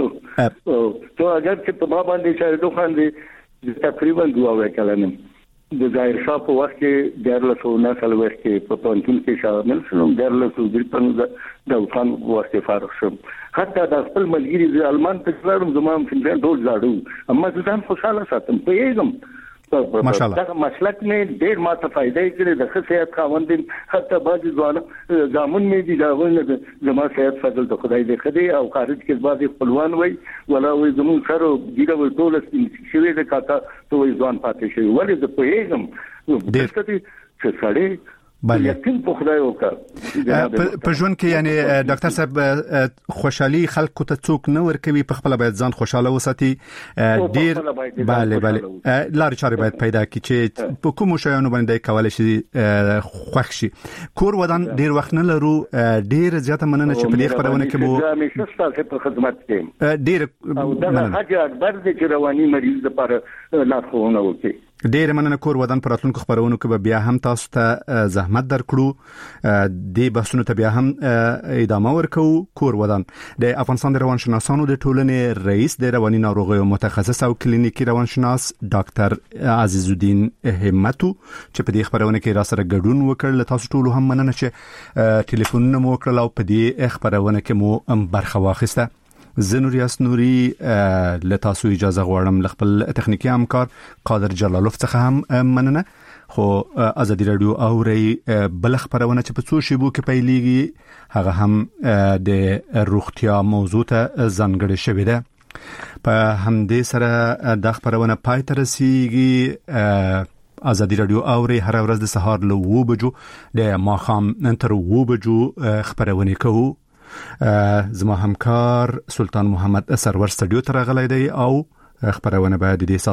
تو اگر چې په ما باندې چې دوه باندې تقریبا دوه وکړم د ظاهر شاه په وخت کې ډېر له نسل وخت کې په پونتون کې شامل شوم ډېر له د دوکان وخت فارغ شوم حتی د خپل ملګری د المان په څلورم زمام فنلند ټول ځاړو اما ځان خوشاله ساتم په یېګم ماشاءالله دا مسلک مې ډېر ما ته فائدې کړې د خصيات خاوندین حتی بعض ځوان زامن مې دي دا ونه زما صحت فضل ته خدای دې خدي او خارج کې بعض خپلوان وای ولا وای زمون سره ډیره وای ټول شوی د کاکا ته وای ځوان پاتې شي ولې د په یېګم ډېر څه سړی بله یقین په خدای وکړه په ژوند کې یعنی ډاکټر صاحب خوشحالي خلکو ته څوک نه ورکوي په خپل باید ځان خوشاله وساتي ډیر bale bale لارې چارې باید پیدا کړي چې په کوم شیانو باندې کولای شي خوښ شي کور ودان ډیر وخت نه لرو ډیر زیاته مننه چې په دې خبرونه کې مو همیشه ستاسو په خدمت کې ډیر مننه حاجی اکبر د رواني مریض لپاره لارښوونه وکړي ډیر مننه کور ودان پر راتلونکو خبرونو کې بیا هم تاسو ته زحمت درکړو د بحثونو ته بیا هم ادامه ورکو کور ودان د افغانستان د روانشناسانو د ټولنې رئیس د رواني ناروغیو متخصص او کلینیکي روانشناس ډاکټر عزیز الدین همتو چې په دې خبرونه کې را سره ګډون وکړ تاسو ټول هم مننه چې ټلیفونونه مو وکړل او په دې خبرونه کې مو برخه واخیسته زه نوریاس نوري له تاسو اجازه غواړم خپل تخنیکی همکار قادر جلالوف څخه هم مننه خو ازادي رادیو اوري بل خبرونه چې په څو شیبو کې پیلېږي هغه هم د روغتیا موضوع ته ځانګړې شوې ده په همدې سره د خبرونه پای ته رسیږي ازادي رادیو اوري هر ورځ د سهار له و بجو د ماخام تر و بجو خبرونه کوو زما همکار سلطان محمد سرور سټډیو ته راغلی دی او خبرونه به د دې سات